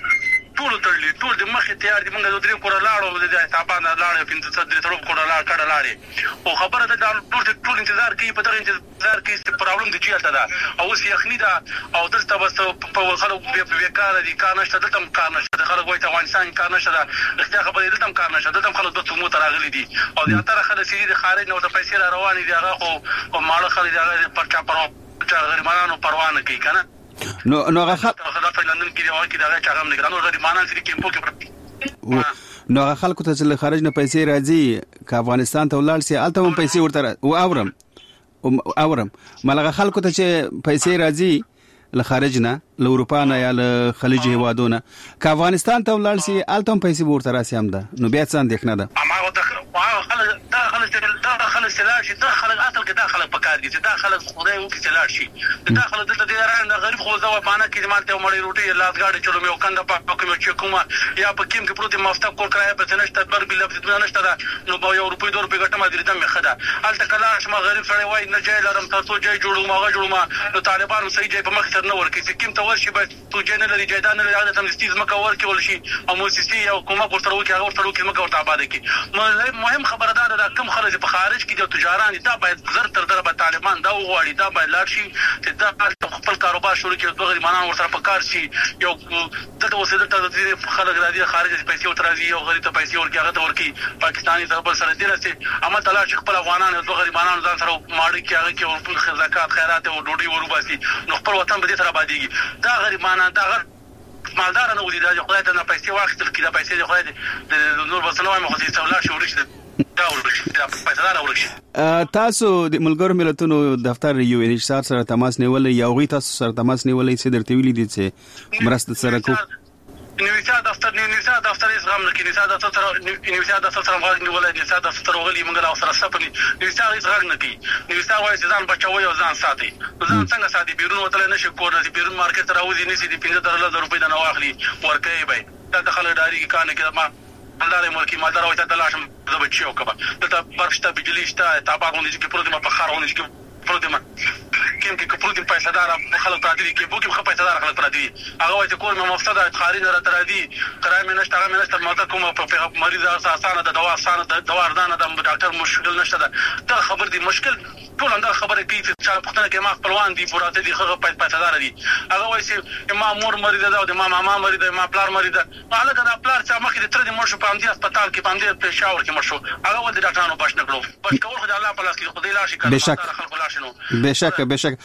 ټول تړلي ټول د مخه تیار دي موږ د درې کور لاړو د تابانه لاړو پنځه څلور تر کور لاړ کډه لاړې او خبره ده ټول ټول انتظار کوي په دغه انتظار کې څه پرابلم دي چې تا ده او سی اخنی ده او دلته بس په خلک په بیکاره دي کار نشته دلته کار نشته خلک وایي افغانستان کار نشته ده اختیار خبره دلته کار نشته دلته خلک د څو متر راغلي دي او د اتره خلک سړي د خارج نو د پیسې را روان دي هغه خو ماړه خلک هغه پرچا پرو غریبانو پروانه کوي کنه نو نو هغه خلک په لندن کې دی او کې دا چاغم نه ګرانو غریبانان سړي کیمپو کې پرتی نو هغه خلکو ته چې خارج نه پیسې راځي که افغانستان ته ولاړ سي الته هم پیسې ورته او اورم اورم ملغه خلکو ته چې پیسې راځي له خارج نه له اروپا نه یا له خلیج هیوادونو که افغانستان ته ولاړ سي الته هم پیسې ورته راسي هم ده نو بیا څه اندېښنه ده اما خلک دا خلک دا خلک سلاړ شي دا خلک اصل کې دا خلک پکار دي دا خلک خدای وکي سلاړ شي دا خلک دلته دی رانه غریب خو زو پانه کې مالته مړی روټي لاس گاډي چلو مې وکنده په کوم چې کومه یا په کیم کې پروت مافتا کور کرای په نشته بر بل په نشته دا نو به یو روپۍ دوه روپۍ ګټه ما دې دمه خدا الته کله شمه غریب سره وای نه جای لرم تاسو جای جوړو ما جوړو ما نو طالبانو صحیح جای په مخ سر نه ورکی چې کیم ته ورشي به تو جای نه لري جای نه لري هغه تم ستیز مکه ورکی ولشي او موسسي او کومه ورته ورکی هغه ورته ورکی مکه ورته آباد کی مهم خبره ده دا کم خلک په خارج کې د تجاران دا باید زر تر در به طالبان دا وغواړي دا باید لاړ شي چې دا خپل کاروبار شروع کړي دوه غریبانان ورسره په کار شي یو دغه وسیله ته د خلک راځي خارج پیسې ورته راځي او غریب ته پیسې ورکړي هغه ته ورکړي پاکستاني طرف سره دی راسي اما تعالی چې خپل افغانان دوه غریبانان ځان سره ماړي کې هغه کې ورته زکات خیرات او ډوډۍ وروباسي نو خپل وطن به دې سره آبادیږي دا غریبانان دا غر مالدار نه ودی دا خدای ته نه پیسې واخیستل کړي دا پیسې د خدای د نور بسنوي مخ دې څولا شو ورشي دا ورشي دا پیسې دا ورشي تاسو د ملګرو ملتونو دفتر یو ان ایچ ار سره تماس نیولې یا غوي تاسو سره تماس نیولې چې درته ویلي دي چې مرسته سره کو نیوسا دفتر نیوسا دفتر یې زغم نه کړي نیوسا دفتر سره نیوسا دفتر سره غواړي نیولې نیوسا دفتر وغلي موږ لا سره سپني نیوسا یې زغم نه کړي نیوسا وایي چې ځان بچوي او ځان ساتي ځان څنګه ساتي بیرون وتل نه شي کور نه بیرون مارکیټ راوځي نسی دي پنځه زره روپۍ د نواخلي ورکه به دا دخل داري کانه کې ما الله دې ملکی مالدار وایي ته لاشم زه بچیو کبا ته برشته بجلی شته تابعونه چې پروت ما په خارونه چې پروت ما کیم کې پروت پیسې دار خلک پراتی کې بوکي خو پیسې دار خلک پراتی هغه وایي چې کور مې مفسده خاري نه تر دي کرای مې نشته هغه مې نشته ماته کومه په مریض اسانه د دوا اسانه د دوا اردانه د ډاکټر مشکل نشته دا خبر دي مشکل ټول اندر خبره کوي چې چا پختنه کې ما خپلوان دي پراته دي خو پیسې دار دي هغه وایي چې ما مور مریض ده او د ما ماما مریض ده ما پلار مریض ده هغه دا پلار چې مخکې تر دې مرشو په امدی هسپتال کې په امدی پېښور کې مرشو هغه ول د ډاکټرانو باش نه کړو باش کول خو د الله په لاس کې خدای لا شي کړه بشک بشک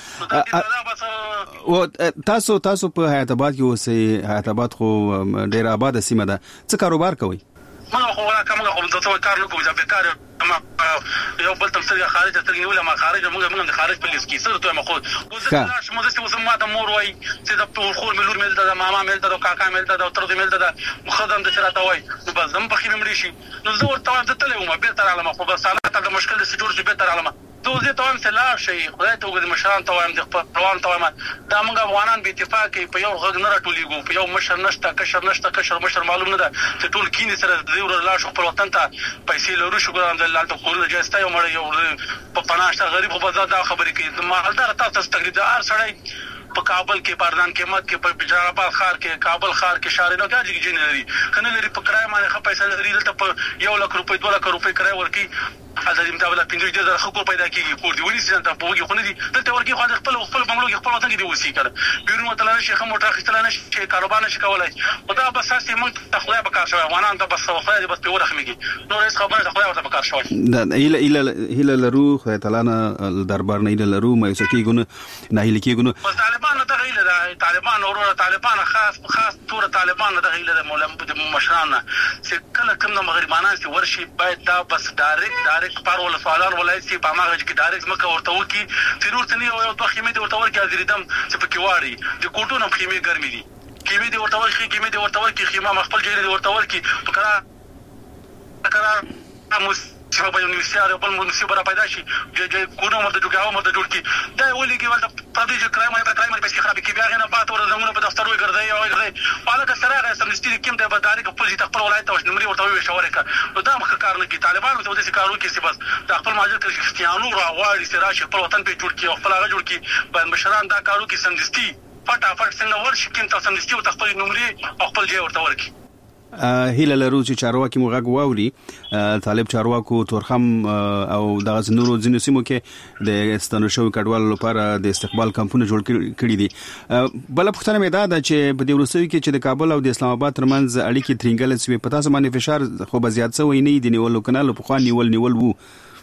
او تاسو تاسو په حیات آباد کې اوسئ حیات آباد خو ډیر آباد سیمه ده څه کاروبار کوي ما خو ولا کوم کوم څه کار نه کوم چې بیکار ما یو بل تم سره خارج ته نیول ما خارج موږ موږ د خارج په لیست کې سره ته مخو وزه مو زه وسم ما ته مور وای چې د خور ملور ملته د ماما ملته د کاکا ملته د تر دې ملته د مخدم د سره ته وای نو بس زم په خې مړی شي نو زه ورته ته تلم ما به تر علامه خو بس حالت د مشکل د سجور چې به تر علامه دوزه ته هم سلا شي خدای ته وګورم مشران ته وایم د خپلوان ته وایم دا موږ افغانان به اتفاق په یو غږ نه راټولېګو په یو مشر نشته کشر نشته کشر مشر معلوم نه ده چې ټول کینې سره د یو لا شو خپل وطن ته پیسې لرو شکر الحمدلله ته کور نه جسته یو مړ یو په پناشته غریب خو بازار دا خبرې کوي مالدار تاسو تقریبا د هر سړی په کابل کې پردان کې مت کې په بجاراباد خار کې کابل خار کې شارینو کې اجي جن لري کنه لري په کرای باندې خپل پیسې لري دلته په یو لک روپۍ دوه لک روپۍ کرای ورکی حاضر متابله پنځه زره خلکو پیدا کیږي کور دی ونی سي ته په وګي خو نه دي دلته ورکی خو خپل خپل بنگلو کې خپل وطن کې دی وسی کړه بیرون وتل نه شي خمو ټاخ استل نه شي کاروبار نشي کولای خدا بس اساسي موږ تخلیا به کار شوی افغانان ته بس خو بس په ورخمږي نو رئیس خبره تخلیا ورته کار شوی دا اله اله اله لرو خدای تعالی نه دربار نه اله لرو مې سکی ګونه نه اله کې ګونه بس طالبان ته غیله دا طالبان او طالبان خاص خاص تور طالبان د غیله د مولا مشران چې کله کوم د مغربانان چې ورشي باید دا بس ډایرکټ ډایرکټ پر ول سوالان ولای سي په ماغه کې ډایرکټ مکه ورته وکی ضرورت نه یو دوه خیمه دي ورته ورکی ازریدم چې په کې واري د کوټونو خیمه ګرمي دي خیمه دي ورته ورکی خیمه دي ورته ورکی خیمه مخبل جری دي ورته ورکی په قرار قرار مس چې په یونیورسيټي او په منصب را پیدا شي چې کوونه مرته جوړاو مرته جوړ کی دا ولې کې ولته پردي چې کرایم او کرایم په خراب کې بیا غنه پات ور زمونه په دفتر وي ګرځي او ګرځي پاله سره سمستي کوم د بداري په پوزي خپل ولایت او نمرې ورته وي شوړه کا نو دا مخ کار نه کی طالبان ته د کارو کې سی بس د خپل ماجر کې کریستیانو راوړي سره چې خپل وطن په جوړ کی او خپل هغه جوړ کی په مشران دا کارو کې سمستي فټافټ څنګه ورشي کوم تاسو سمستي او خپل نمرې او خپل ځای ورته ورکی هیله لرو چې چارواکي موږ واوري طالب چارواکو تورخم او دغه نورو ځینو سیمو کې د ستنو شو کډوالو لپاره د استقبال کمپونه جوړ کړي دي. بل پښتنه مې دا ده چې په دې ورسوي کې چې د کابل او د اسلام آباد ترمنځ اړیکې ترنګل سوي پتا سمانه فشار خو به زیات سوی نه دي نیول کنه په خو نیول نیول وو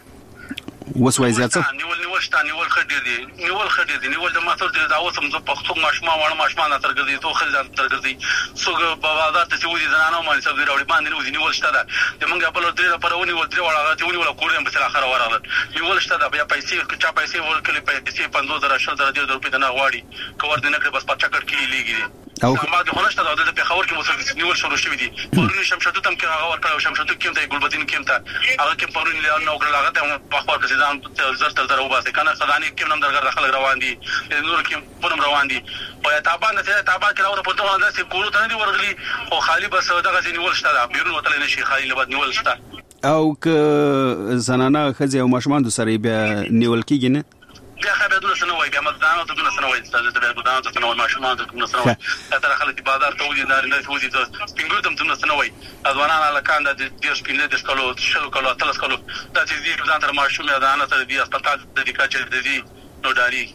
وسوي زیات څه نیول نیول شته نیول خډې دي نیول خډې دي نیول د ماثر د داوود سم زه پښتو ماشما وړ ماشما نه ترګدي تو خل ترګدي څوګ په بازار ته چې ودي زنانو باندې سبزی راوړي باندې ودي نیول شته ده د منګه په لور درې پرونی ول درې وړه ته ونی ول کورم په اخر ورغله نیول شته ده بیا پیسې چا پیسې ورکړي پیسې پنځه زره شل زره د روپې نه غواړي کور دې نه کړ بس پچا کړ کې لګي او ما د خلشت د په خبر کې مسل نیول شروع شوې دي پرونی شمشتو تم کې هغه ورکړ شمشتو کې ته ګلبدین کې ته هغه کې پرونی له نو کړل هغه ته په خبر کې ځان زر تر درو باسه کنه خداني کې نم درګر داخل روان دي نور کې پونم روان دي په تابان ته تابان کې راوړ په توګه داسې کولو ته نه دی ورغلي او خالی بس دغه نیول شته بیرون وتل نه شي خالی لبد نیول شته او ک زنانه خزي او ماشومان د سره بیا نیول کېږي نه بیا خبره دونه سنوي بیا مدانو ته دونه سنوي ستاسو د بودانو ته سنوي ماشومان ته دونه سنوي تر خلک بازار ته ودی نه نه ودی د سپینګو ته دونه سنوي ځوانان الکان د دې سپینې د سکلو شلو کلو تلس کلو د دې ځان تر ماشومه ده نه تر دې هسپتال د دې کاچې د دې نو داري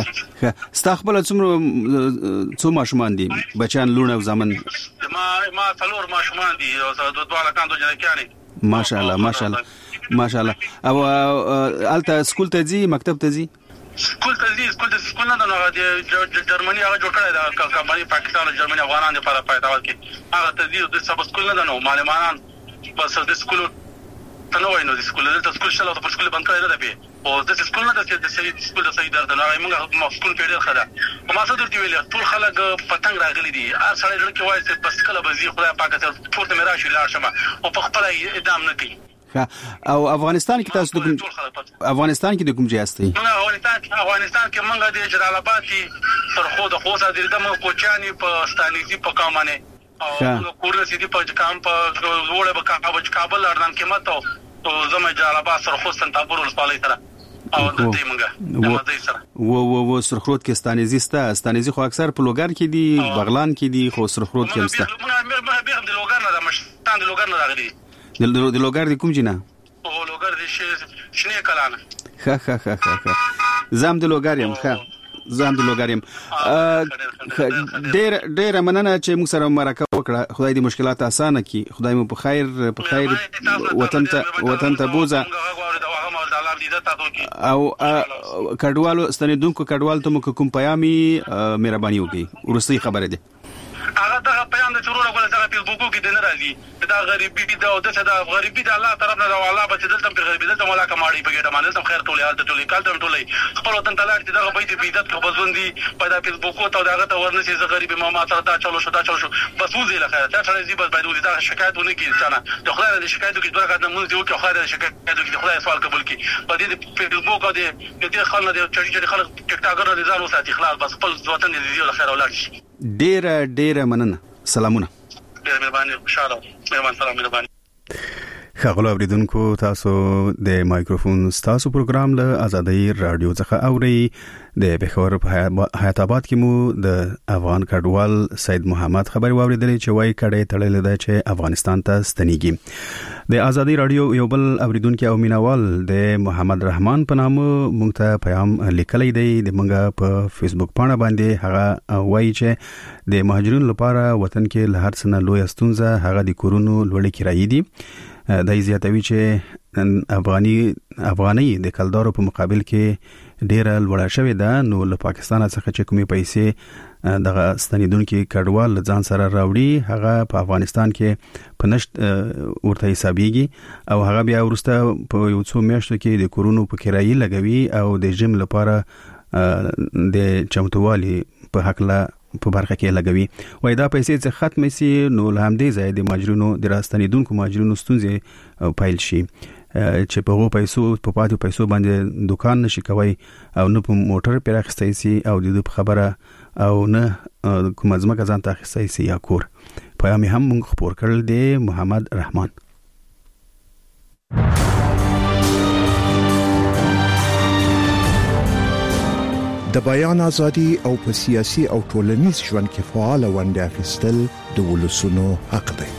استقبال څومره څو ماشومان دي بچان لونه او زمن ما ما څلور ماشومان دي او دوه الکان دوه جنکانې ماشاءالله ماشاءالله ماشاءالله او الته سکول ته ځي مکتب ته ځي سکول ته ځي سکول ته سکول نه نه د جرمني هغه جوړ کړی دا کمپنی پاکستان او جرمني افغانان لپاره پاتاوال کې هغه ته ځي د سب سکول نه نه معلمان بس د سکول ته نو ویني د سکول د سکول شلو ته سکول بند کړی دا به او د سکول نه د سید سکول د سید درد نه موږ ما سکول پیډر خدا او ما څه درته ویل ټول خلک پتنګ راغلي دي هر سړی ډېر کې وایي چې بس کله به زی خدای پاک ته ټول مې راشي لاړ شم او په خپل ادام نه کوي او افغانستان کې تاسو د کوم افغانستان کې د کوم ځای استئ افغانستان افغانستان کې موږ د جلال آباد کې تر خو د خوسا د دمو کوچانی په ستانیزي په کامانه او کورن سيدي په کام په وړه په کابل کابل اردن کې ماته او زمو جلال آباد سره خو سنتابور ولسوالۍ سره او د دې موږ د مزي سره و و و سرخروت کې ستانیزي ستا ستانیزي خو اکثر په لوګر کې دي بغلان کې دي خو سرخروت کې مستا موږ به د لوګر نه د مشتان د لوګر نه راغلي د لوګر د کوم جنا او لوګر د شنه کلانه خا خا خا خا زم د لوګر يم خا زم د لوګر يم ډېر ډېر مننه چې موږ سره مرکه وکړه خدای دې مشکلات اسانه کړي خدای مو په خیر په خیر وطن ته وطن ته بوزه او کډوالو ستنیدونکو کډوال ته مو کوم پیامي مهرباني وکړي ورسې خبره ده هغه دغه پیغام د چورونه کوله دغه فیسبوکو کې د نه راځي دا غریبي دا او دغه د غریبي د الله طرف نه دا الله به دلته په غریبي دلته مولا کماړي په ګټه باندې تم خیر ټولې حالت ټولې کال ته ټولې خپل وطن ته لاړ چې دغه به د عزت په بزوندي په دا فیسبوکو ته دغه ته ورنسي ز غریبي ماما تر دا چلو شو دا چلو شو بس وځي له خیر ته سره زی بس باید دا شکایتونه کې ځنه د خدای د شکایتو کې دوه کاته مونږ یو کې خدای د شکایتو کې خدای سوال قبول کړي په دې فیسبوک او د دې خلک د چړي چړي خلک ټیک ټاکر د ځان وساتي خلاص بس خپل وطن دې له خیر ولر شي ډیر ډیر مننه سلامونه ډیر مهرباني خوشاله مهربان سلام مهرباني خغلو اوریدونکو تاسو د مایکروفون تاسو پروګرام له آزادۍ رادیو څخه اوري د بخور په حیات آباد کې مو د افغان کډوال سید محمد خبر واوریدلې چې وای کډې تړلې ده چې افغانستان ته ستنیږي د آزادۍ رادیو یو بل اوریدونکو او مینوال د محمد رحمان په نامه مونږ ته پیغام لیکلی دی د مونږه په فیسبوک پاڼه باندې هغه وایي چې د مهاجرینو لپاره وطن کې له هر څه نه لوی ستونزه هغه د کورونو لوړې کرایې دي د زیاتوي چې افغاني افغاني د کلدارو په مقابل کې ډیره لوړه شوې ده. نو له پاکستان څخه چې کومې پیسې دغه ستنیدونکو کډوال ځان سره راوړي هغه په افغانستان کې په نشت ورته حسابيږي او هغه بیا ورسته په یو څو میاشتو کې د کورونو په کرایي لګوي او د جیم لپاره د چمتووالي په حق لا په برخه کې لګوي. وای دا پیسې چې ختم شي نو له همدې ځای د ماجرونو د راستنیدونکو ماجرونو ستونزې پیل شي چې په هغو پیسو په پاتې پیسو باندې دکان نشي کوي او نه په موټر پر اخستای سي او د خبره او نه کوم ځمکه ځان ته اخستای سي یا کور. پیغام هم موږ خبر کړل دی محمد رحمان. د بیان ازادي او په سیاسي او ټولنیز ژوند کې فعال ونډه اخیستل د ولسونو حق دی.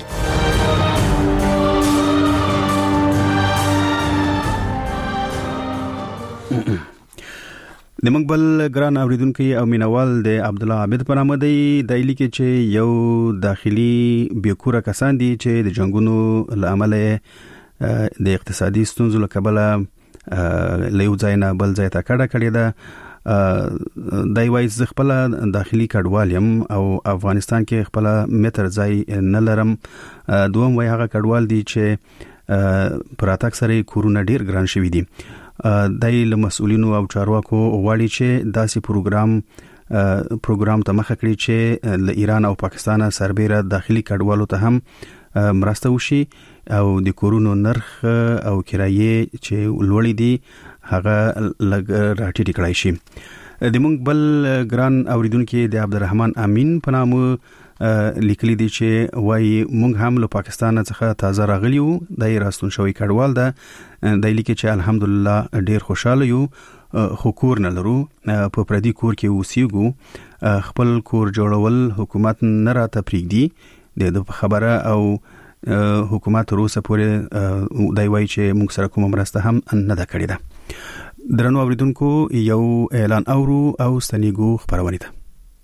د مقبل ګران اوریدونکو او مینوال د عبد الله عابد پر آمدی د لیکي چې یو داخلي بیکوره کسان دي چې د جنگونو لامل د اقتصادي ستونزو لکبله له یو ځای نه بل ځای ته کډه کړې ده. دای وایي ز خپل داخلي کډوالم او افغانستان کې خپل متر ځای نه لرم. دوم وایي هغه کډوال دي چې پراتک سره کورونه ډیر ګران شوي دي. دای له مسؤلینو او چارواکو غواړي چې داسې پروګرام پروګرام ته مخه کړي چې له ایران او پاکستان سربېره داخلي کډوالو ته هم مرسته وشي او د کورونو نرخ او کرایې چې لوړې دي هغه لګ راټیټ کړای شي. د مونږ بل ګران اوریدونکو د عبدالرحمن امین په نامه لیکلي دي چې وایي مونږ هم له پاکستان څخه تازه راغلی یو د راستون شوی کډوال ده. د لیکي چې الحمدلله ډیر خوشاله یو خو کور نه لرو په پردي کور کې اوسېږو. خپل کور جوړول حکومت نه راته پریږدي د خبره او حکومت روسه پورې دای وایي چې موږ سره کوم مرسته هم نه ده کړې ده. درنو اوریدونکو یو اعلان اورو او ستنیګو خبرونه ده.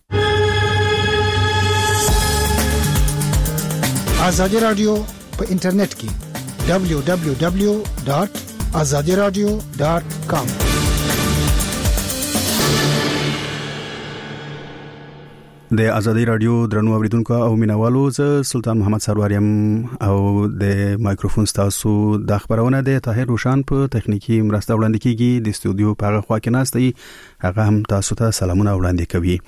آزادی رادیو په انټرنیټ کې دبلیو دبلیو دبلیو ډاٹ آزادی رادیو ډاٹ کام. د آزادی رادیو درنو اوریدونکو او مینوالو زه سلطان محمد سروریم او د مایکروفون تاسو د خبرونه د طاهر روشان په تخنیکی مرسته وړاندې کیږي. د استودیو په خوا کې ناستي هغه هم تاسو ته سلامونه وړاندې کوي.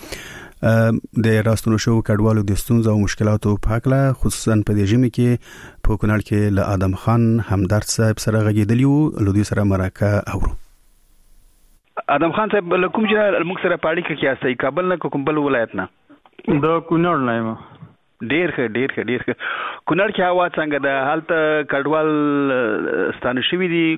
د راستونو شو کډوالو د ستونزو او مشکلاتو په اړه خصوصا په دې ژمي کې په کونړ کې له آدم خان همدرد صاحب سره غږیدلیو لودي سره مرکه اورو. آدم خان صاحب کوم چې موږ سره پاړی کې کیاسي کابل نه کوم بل ولایت نه د کونړ نه ما ډیر ښه ډیر ښه ډیر ښه. کونړ کې هوا څنګه ده؟ حالت کډوال ستانه شوی دي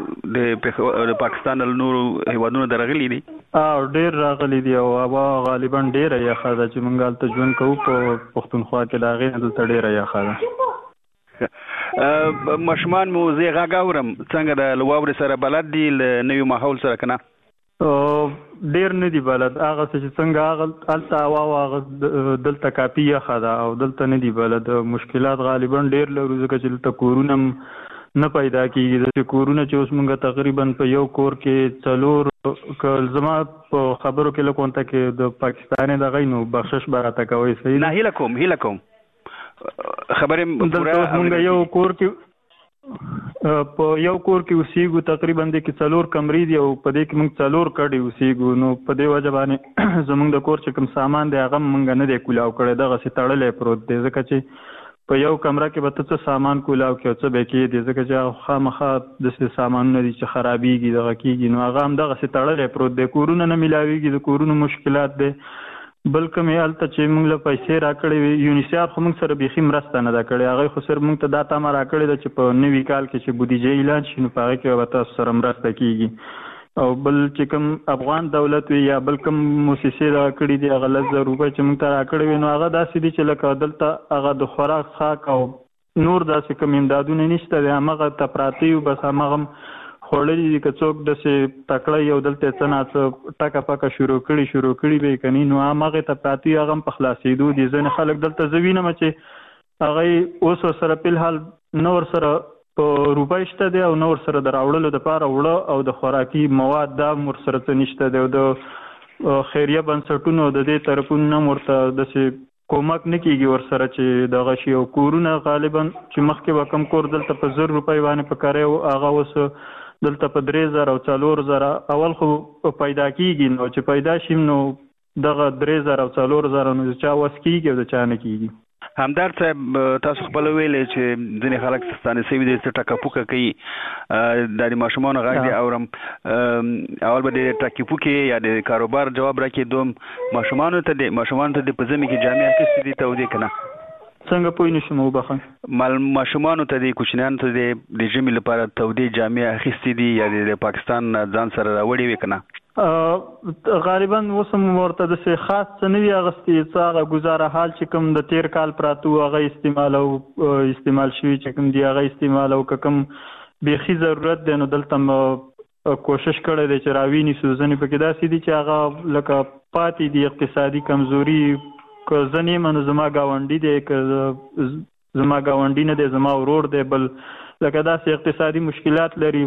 د پاکستان له نورو هیوادونو درغلي دي او ډیر راغلي دي او هوا غالبا ډیر یا خاصه چې مونږ حالت ژوند کوو په پښتونخوا کې دا غي دلته ډیر یا خاصه. مشمان مو زی غاګاورم څنګه د لواور سره بلد دي له نوې ماحول سره کنه او ډیر نه دی بلد هغه چې څنګه هغه الته هوا هغه دلته کافي یا خدا او دلته نه دی بلد. مشکلات غالبا ډیر لرو ځکه چې دلته کورونه نه پیدا کیږي. د کورونه چې اوس مونږ تقریبا په یو کور کې څلور کل زما په خبرو کې لکونته کې د پاکستان د غینو بخشش براته کوي صحیح نه هله کوم هله کوم خبره مونږ یو کور کې په یو کور کې اوسېګو تقریبا د کې څلور کمرې دي او په دې کې موږ څلور کډي اوسېګو. نو په دې وجه باندې زموږ د کور چې کوم سامان دی هغه موږ نه دی کولاو کړی دغه سي تړلې پروت دی ځکه چې په یو کمره کې به څه سامان کولاو کې څه به کې دي ځکه چې خامخا د سامان نه دي چې خرابيږي دغه کېږي. نو هغه هم دغه سي تړلې پروت دی کورونه نه ملاويږي د کورونو مشکلات دي. بلکې مې الته چې موږ له پیسې راکړې یونیسیف خو موږ سره بيخي مرسته نه دا کړې هغه خو سر موږ ته دا تمه راکړې ده چې په نوي کال کې چې بودیجه اعلان شي نو په هغه کې به تاسو سره مرسته کیږي او بل چې کوم افغان دولت وي یا بل کوم مؤسسې راکړې دي هغه لږ روپۍ چې موږ ته راکړې وي نو هغه داسې دي چې لکه دلته هغه د خوراک څاک او نور داسې کوم امدادونه نشته دی هغه ته پراته یو بس هغه خړلې دي که څوک د سه تکړه یو دلته څنګه ټاکا پاکا شروع کړي شروع کړي به کني نو هغه ته پاتې هغه په خلاصېدو دي ځنه خلک دلته زوینه مچ هغه اوس سره په حال نور سره په روپۍ شته دی او نور سره د راوړلو دپاره وړه او د خوراکي مواد دا ور سره څه نشته دی او د خیریه بنسټونو د دې طرفونو نه ورته داسې کومک نه کېږي ورسره چې دغه شي او کورونه غالبا چې مخکې به کم کور دلته په زر روپۍ باندې په کاری و هغه اوس دلته په درې زره او څلور زره اول خو پیدا کېږي نو چې پیدا شي نو دغه درې زره او څلور زره نو د چا وس کېږي او د چا نه کېږي. همدار صاحب تاسو خپل ویلې چې ځینې خلک ستانه سوي دي چې ټکا پوکه کوي د ماشومان غږ دی اورم اول به د ټاکی پوکي یا د کاروبار جواب راکې دوم ماشومان ته د ماشومان ته د پزمه کې جامع اخیستې دي ته ودی کنه څنګه پوه نشم وبخښه مال ماشومان ته د کوچنیان ته د د جمی لپاره تودې جامع اخیستې دي یا د پاکستان ځان سره راوړي وکنه غالبا وسم ورته د څه خاص څه نه وی اغستې څه هغه گزاره حال چې کوم د تیر کال پراتو هغه استعمال او استعمال شوی چې کوم دی هغه استعمال او کوم بيخي ضرورت دی نو دلته کوشش کړی دی چې راویني سوزنې پکې داسې دي چې هغه لکه پاتې دی اقتصادي کمزوري که ځنې منو زما گاونډي دی که زما گاونډي نه دی زما ورور دی بل لکه داسې اقتصادي مشکلات لري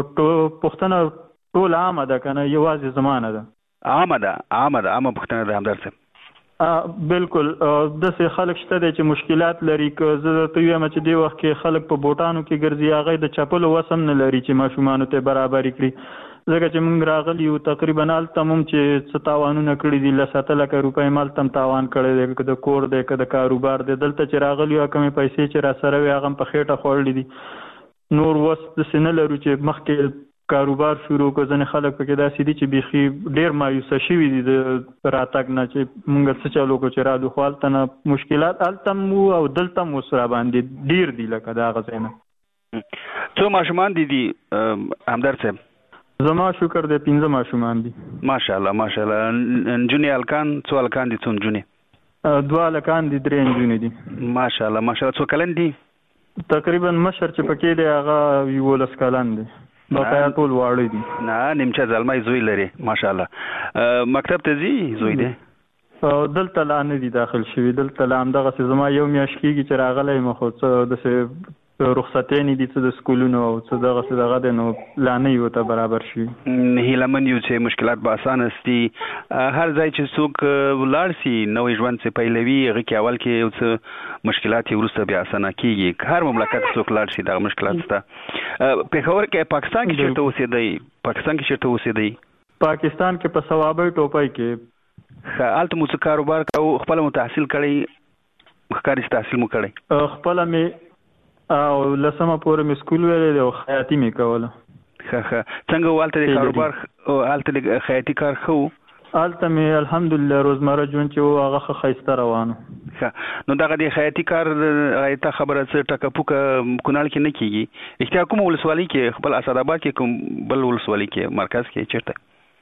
پښتنه ټول عامه ده کنه یوازې زمانه ده عامه ده عامه ده عامه پښتنه ده همدار صاحب بالکل داسې خلک شته دي چې مشکلات لري که زه درته وایم چې دی وخت کې خلک په بوټانو کې ګرځي هغه د چپلو وسم نه لري چې ماشومانو ته برابر کړي ځکه چې موږ راغلی یو تقریبا هلته هم چې څه تاوانونه کړي دي لس اته لکه روپۍ مال تم تاوان کړی دی که د کور دی که د کاروبار دی دلته چې راغلی یو کمې پیسې چې را سره وي هغه هم په خېټه خوړلي دي نور وس داسې نه لرو چې مخکې کاروبار شروع کو ځنې خلک پکې داسې دي چې بیخي ډېر مایوسه شوي دي د راتګ نه چې موږ څه چلو کو چې رالو خو هلته نه مشکلات هلته مو او دلته مو سره باندې ډېر دي لکه د هغه ځای نه. څو ماشومان دي دي همدار صاحب؟ زما شکر دی پنځه ماشومان دي. ماشاءالله ماشاءالله. نجونې هلکان څو هلکان دي څو نجونې؟ دوه هلکان دي درې نجونې دي. ماشاءالله ماشاءالله. څو کلن دي؟ تقریبا مشر چې پکې دی هغه یولس کلن دی. بقایا ټول واړه دي. نه نیمچه زلمای زوی لري ماشاءالله. مکتب ته ځي زوی دی؟ دلته لا نه دي داخل شوي دلته لا همدغسې زما یو میاشت کېږي چې راغلی یم خو څه داسې رخصتې دي څه د سکولونو او څه دغسې دغه دی نو لا نه یو ته برابر شوي. هیلهمند یو چې مشکلات به اسانه سي هر ځای چې څوک ولاړ سي نوی ژوند چې پیلوي هغه کې اول کې یو څه مشکلات یې وروسته بیا اسانه کېږي هر مملکت څوک لاړ شي دغه مشکلات شته. پېښور کې پاکستان کې چېرته اوسېدی پاکستان کې چېرته اوسېدی؟ پاکستان کې په ثوابۍ ټوپۍ کې. هلته مو څه کاروبار کوو خپله مو تحصیل کړی ښکاري چې تحصیل مو کړی؟ خپله مې او لسمه پورې مې سکول ویلی دی او خیاطي مې کوله. ښه ښه. څنګه و هلته د کاروبار هلته د خیاطي کار ښه و؟ هلته مې الحمدلله روزمره ژوند چې و هغه ښه ښایسته روان و. ښه. نو دغه د خیاطي کار غایطه خبره څه ټکه پوکه کونړ کې نه کېږي احتیا کومه ولسوالۍ کې خپل اسداباد کې کوم بل ولسوالۍ کې مرکز کې چېرته؟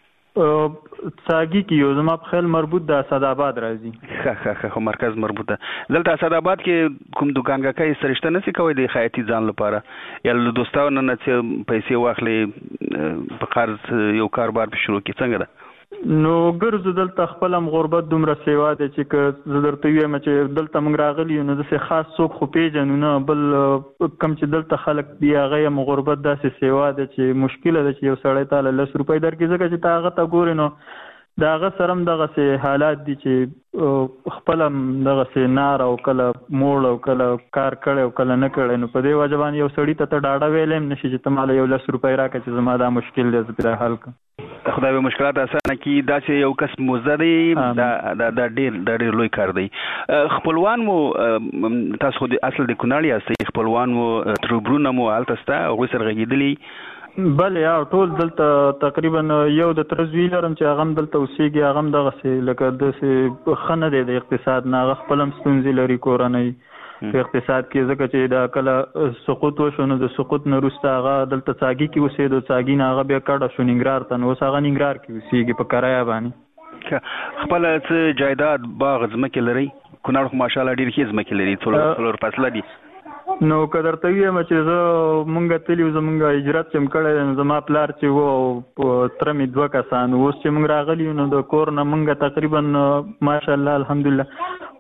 څاګي کې یو زما په خیال مربوط د اسداباد راځي. ښه ښه ښه خو مرکز مربوط ده. دلته اسداباد کې کوم دوکانګاکۍ سره شته نه سي کوی د خیاطي ځان لپاره یا له دوستانو نه چې پیسې واخلې په قرض یو کاروبار په شروع کې څنګه ده؟ نو ګرځو دلته خپل هم غربت دومره سیوا دی چې که زه درته ووایم چې دلته موږ راغلي یو نو داسې خاص څوک خو پېژنو نه بل کوم چې دلته خلک دي هغه هم غربت داسې سیوا دی چې مشکله ده چې یو سړی تاله لس روپۍ درکړي ځکه چې ته هغه ته ګورې نو د هغه سره هم دغسې حالات دي چې خپله هم دغسې نار او کله موړ او کله کار کړی او کله نه کړی نو په دې وجه باندې یو سړي ته ته ډاډه ویلی هم نه شي چې ته ماله یو لس روپۍ راکړه چې زما دا مشکل دی زه پرې حل کړم. خدای به مشکلات اسانه کړي داسې یو کس موزه دی دا دا ډېر دا ډېر لوی کار دی. خپلوان مو تاسو خو د اصل د کونړ یاستئ خپلوان مو تربرونه مو هلته شته هغوی سره غږېدلي؟ بله یا ټول دلته تقریبا یو د تره زوی لرم چې هغه هم دلته اوسېږي هغه هم دغسې لکه داسې ښه نه دی د اقتصاد نه هغه خپل هم ستونزې لري کورنۍ په اقتصاد کې ځکه چې دا کله سقوط وشو نو د سقوط نه وروسته هغه دلته څاګي کې اوسېدو څاګي نه هغه بیا کډه شو ننګرهار ته نو اوس هغه ننګرهار کې اوسېږي په کرایه باندې. خپله څه جایداد باغ ځمکې لرئ؟ کونړ خو ماشاءالله ډېرې ښې ځمکې لري څلور فصله دي. نو که درته ووایم چې زه مونږ تلي وو زمونږ هجرت چې م کړی دی نو زما پلار چې و او تره مې دوه کسان اوس چې مونږ راغلي یو نو د کور نه مونږ تقریبا ماشاءالله الحمدلله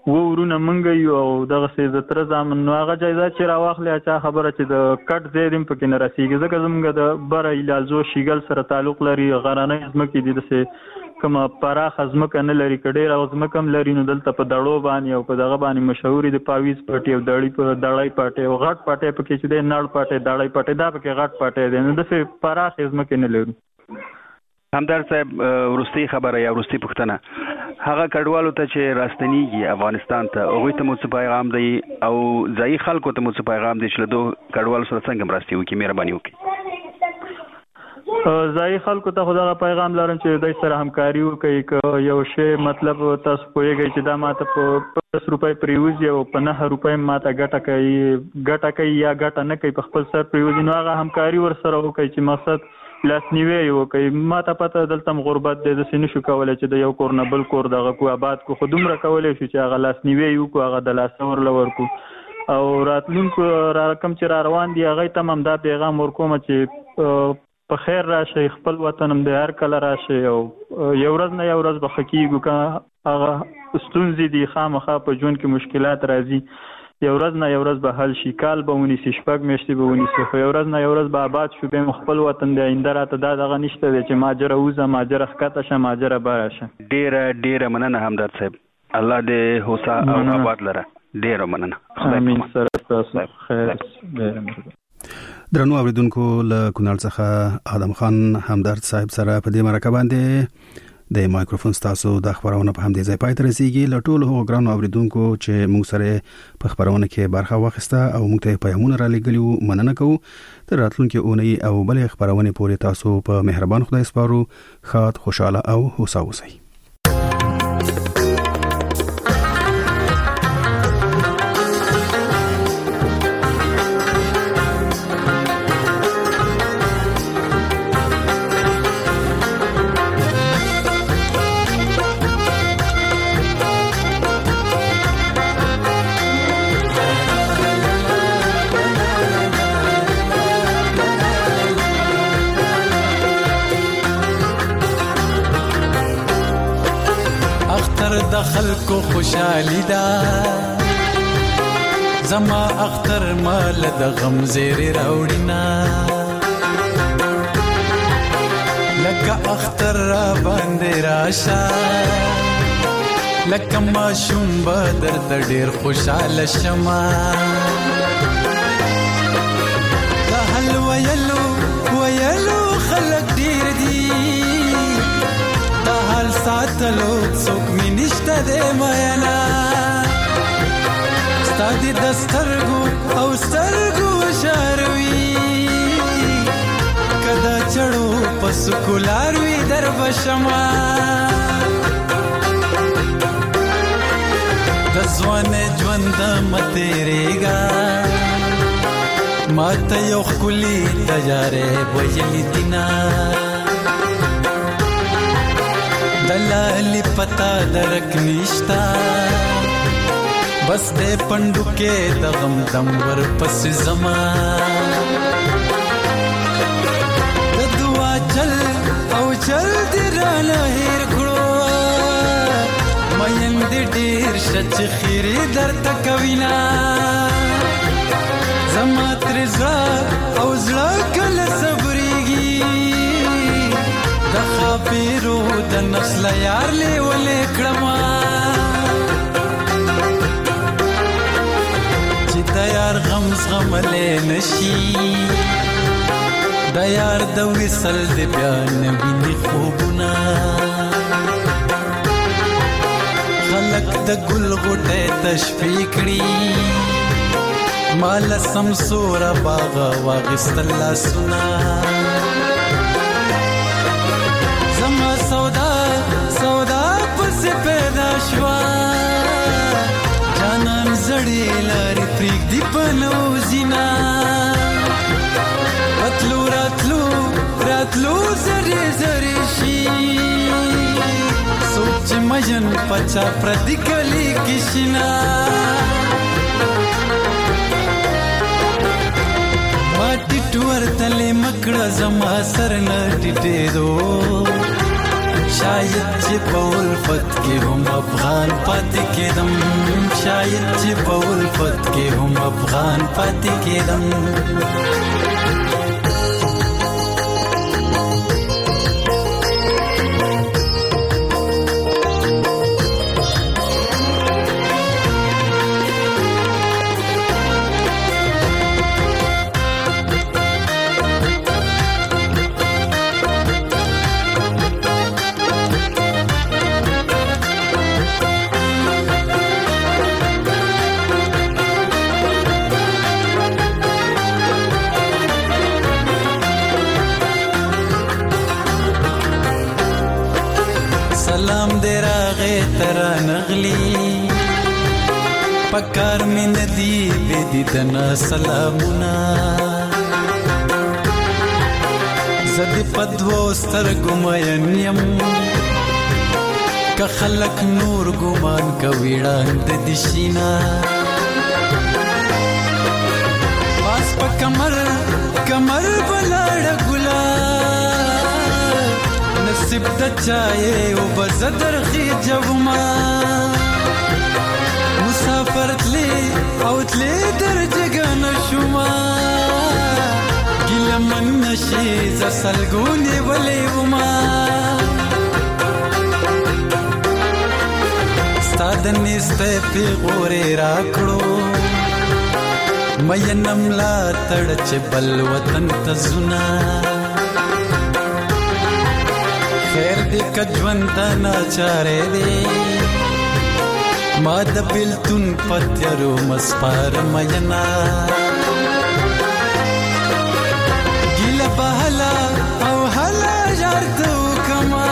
و ورونه منګ یو او دغه سي د تر ځامن نو هغه جایزه چې راوخلې چا خبره چې د کټ زیدم پکې نه رسیږي ځکه زموږ د بر ایلالزو شیګل سره تعلق لري غرانه ځمکې دي د سي کومه پراخ ځمکه نه لري کډیر او ځمکه هم لري نو دلته په دړو باندې او په دغه باندې مشهوري د پاویز پټي او دړی په دړای پټي او غټ پټي پکې چې د نړ پټي دړای پټي دا پکې غټ پټي دي نو د سي پراخ ځمکه نه لري. همدار صاحب ورستي خبره یا ورستي پښتنه هغه کډوالو ته چې راستنیږي افغانستان ته هغه ته مو څه پیغام دی او ځای خلکو ته مو څه پیغام دی چې له دوه کډوالو سره څنګه مرسته وکړي مهرباني وکړي. ځای خلکو ته خدای پیغام لرم چې دای سره همکاري وکړي یو شی مطلب تاسو پوهیږئ چې دا ماته په پنځه روپۍ پریوزي او په نه روپۍ ماته ګټه کوي ګټه کوي یا ګټه نه کوي په خپل سر پریوزي نو هغه همکاري ور سره وکړي چې مقصد لاس نیوي یو کوي ماته پته دلته غربت د سینې شو کولای چې د یو کور نه بل کور دغه کو آباد کو خودمره کولای شو چې هغه لاس نیوي یو کو هغه د لاس ور لور کو او راتلونکو را کم چې را روان دي هغه تمام دا پیغام ورکوم چې په خیر راشي خپل وطن هم د هر کله راشي او یو ورځ نه یو ورځ به حقیقت کا هغه ستونزې دي خامخا په ژوند کې مشکلات راځي یو ورځ نه یو ورځ به حل شي کال به ونیسي شپږ میاشتې به ونیسي خو یو ورځ نه یو ورځ به آباد شو به خپل وطن دی آینده راته دا دغه نشته دی چې ماجره وزه ماجره ښکته شه ماجره باره شه. ډېره ډېره مننه همدرد صاحب الله دې هوسا او آباد لره ډېره مننه. امین سره تاسو خیر ډېره درنو اوریدونکو له کونړ څخه آدم خان همدرد صاحب سره په دې مرکه باندې د مایکروفون تاسو د خبرونه په همدې ځای پای ته رسیدي له ټولو هغو ګرانو اوریدونکو چې موږ سره په خبرونه کې برخه واخیسته او موږ ته پیغامونه را لېږلي مننه کوو تر راتلونکي اونۍ او بلې خبرونه پورې تاسو په مهربان خدای سپارو ښاد خوشاله او هوسا اوسئ. خلکو خوشحالی دا زما اختر مال د غم زیر راوړینا لکه اختر را باندې راشه لکه ماشوم به درته ډېر خوشحاله شمه د حل ویلو ویلو خلک ډېر دي د حال ساتلو څوک مې نشته دی مینا ستا دې د سترګو او سترګو شاروي که د چړو په سکولار وي در به شمه د ځوانۍ ژونده مه تېرېږه ما ته یو ښکلي تجارې ویلي دینه دلالی پتا درک نشتا بس دے پندو کے دغم دم ور پس زما دعا چل او چل دی رانا هیر کړو مین دی ډیر شچ خیری در تکوینا زما ترزا او زړه کله صبرېږي د خاپیرو د نسل یار لیولې کړما چې د یار غم زغملې نشي د یار د وصل د بیا نویني خوبونه خلک د ګل غوټه تشفیق کړي مال سمسور باغ واغستل لاسونه سودا سودا پس پیدا شوا جانان زړی لارې پریک دی پنو زینا راتلو راتلو راتلو زری زری شي سوچ مجن پچا پردی کلی کشنا ماټی ټور تلې مکړه زما سر نه ټټې دو شاید چې په الفت کې هم افغان پاتې کېدم شاید چې په الفت کې هم افغان پاتې کېدم سلام دې راغې تر نغلی پکار مې ندی به دې دنا سلامونه زد پدوو سترګو مین یم که خلک نور ګمان کوي وړاند دي شینا پاس په کمر کمر بلاړ ګلا نصیب د چایې او بزدر خي جوما مسافر تلی او تلی در جګن شوما ګل من نشي ز سلګونی ولې وما ستاد نسته په غوري راکړو مې نملا تړ چې بل وطن ته زنا خیر دې کجوان ته ناچارې دې ما د بلتون پتیرو مسپار مینا ګل بهلا او هلا جارتو کما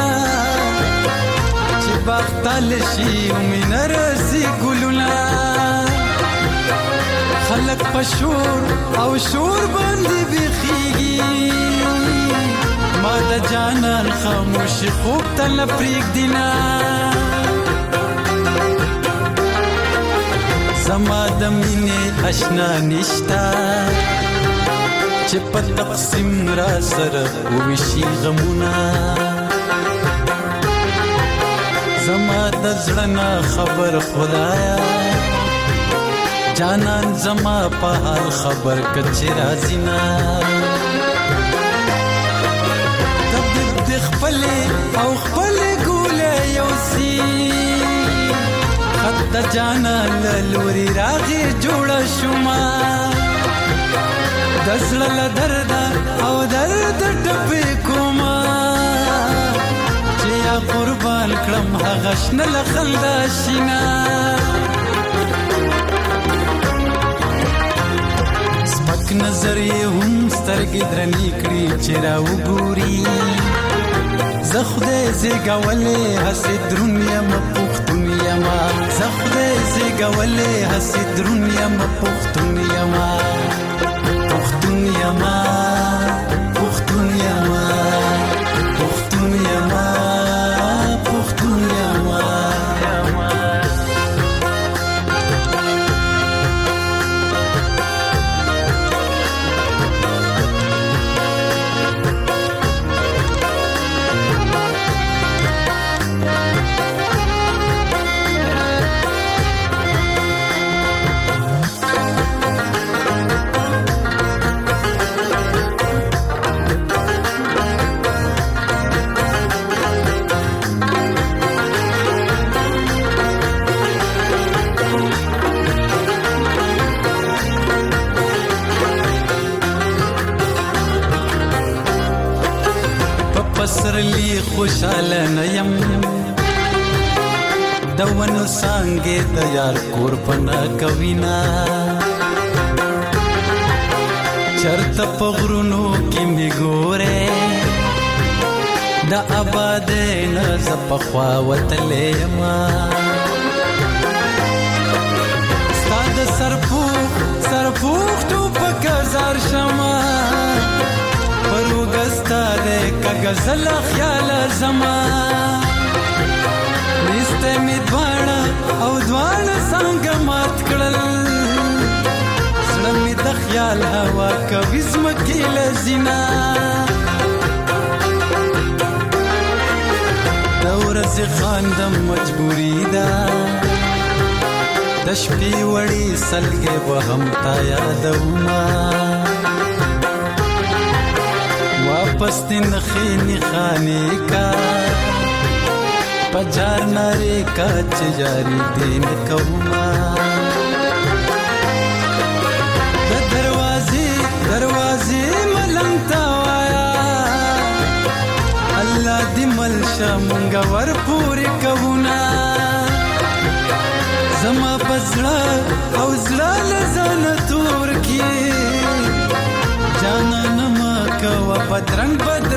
چې بختل شي ومن رزي ګلونا خلق پشور او شور باندې بخيږي ما د جانان خاموش خوب تل پریک دینا زما د مینې آشنا نشتا چې په تقسیم را سره وشي غمونه زما د زړه نه خبر خدایا جانان زما په حال خبر کچې راځي نه خپل او خپل ګولې یوسي خد د جانا لوري راغي جوړ شوما دزړه درد او درد ټپې کوما چې یا قربان کړم هغه شنل خلدا شینا سپک نظر یې هم سترګې درنې کړې چې را وګوري زخده زګولې حسد دنیا م پختونیا ما زخده زګولې حسد دنیا م پختونیا ما پختونیا ما پختونیا ما پختونیا ما پختونیا ما پسرلی خوشاله نیم دونو سانګې د یار کور پنا کوینا چرته پغرونو کې می ګوره د آباد نه زپخوا وتلې ما ستاد سرپو سرپو تو پکزار شما پروګستا دې کغزل خیال زما نسته می دواړه او دواړه څنګه مات کړل سړی می د خیال هوا کوي زمکه لزینا د داسې خاندم مجبوری ده د شپې وړي سلګې به هم تا یادومه واپس دې نخې نښانې کا پجار نارې کا چې جاري دې نه کومه د دروازې دروازې ملنګ تا وایا الله دې ملشه مونږه ور پورې کوونه زما بزړه او زړه لزانه تور کې جانان ما کوا بدرنګ بد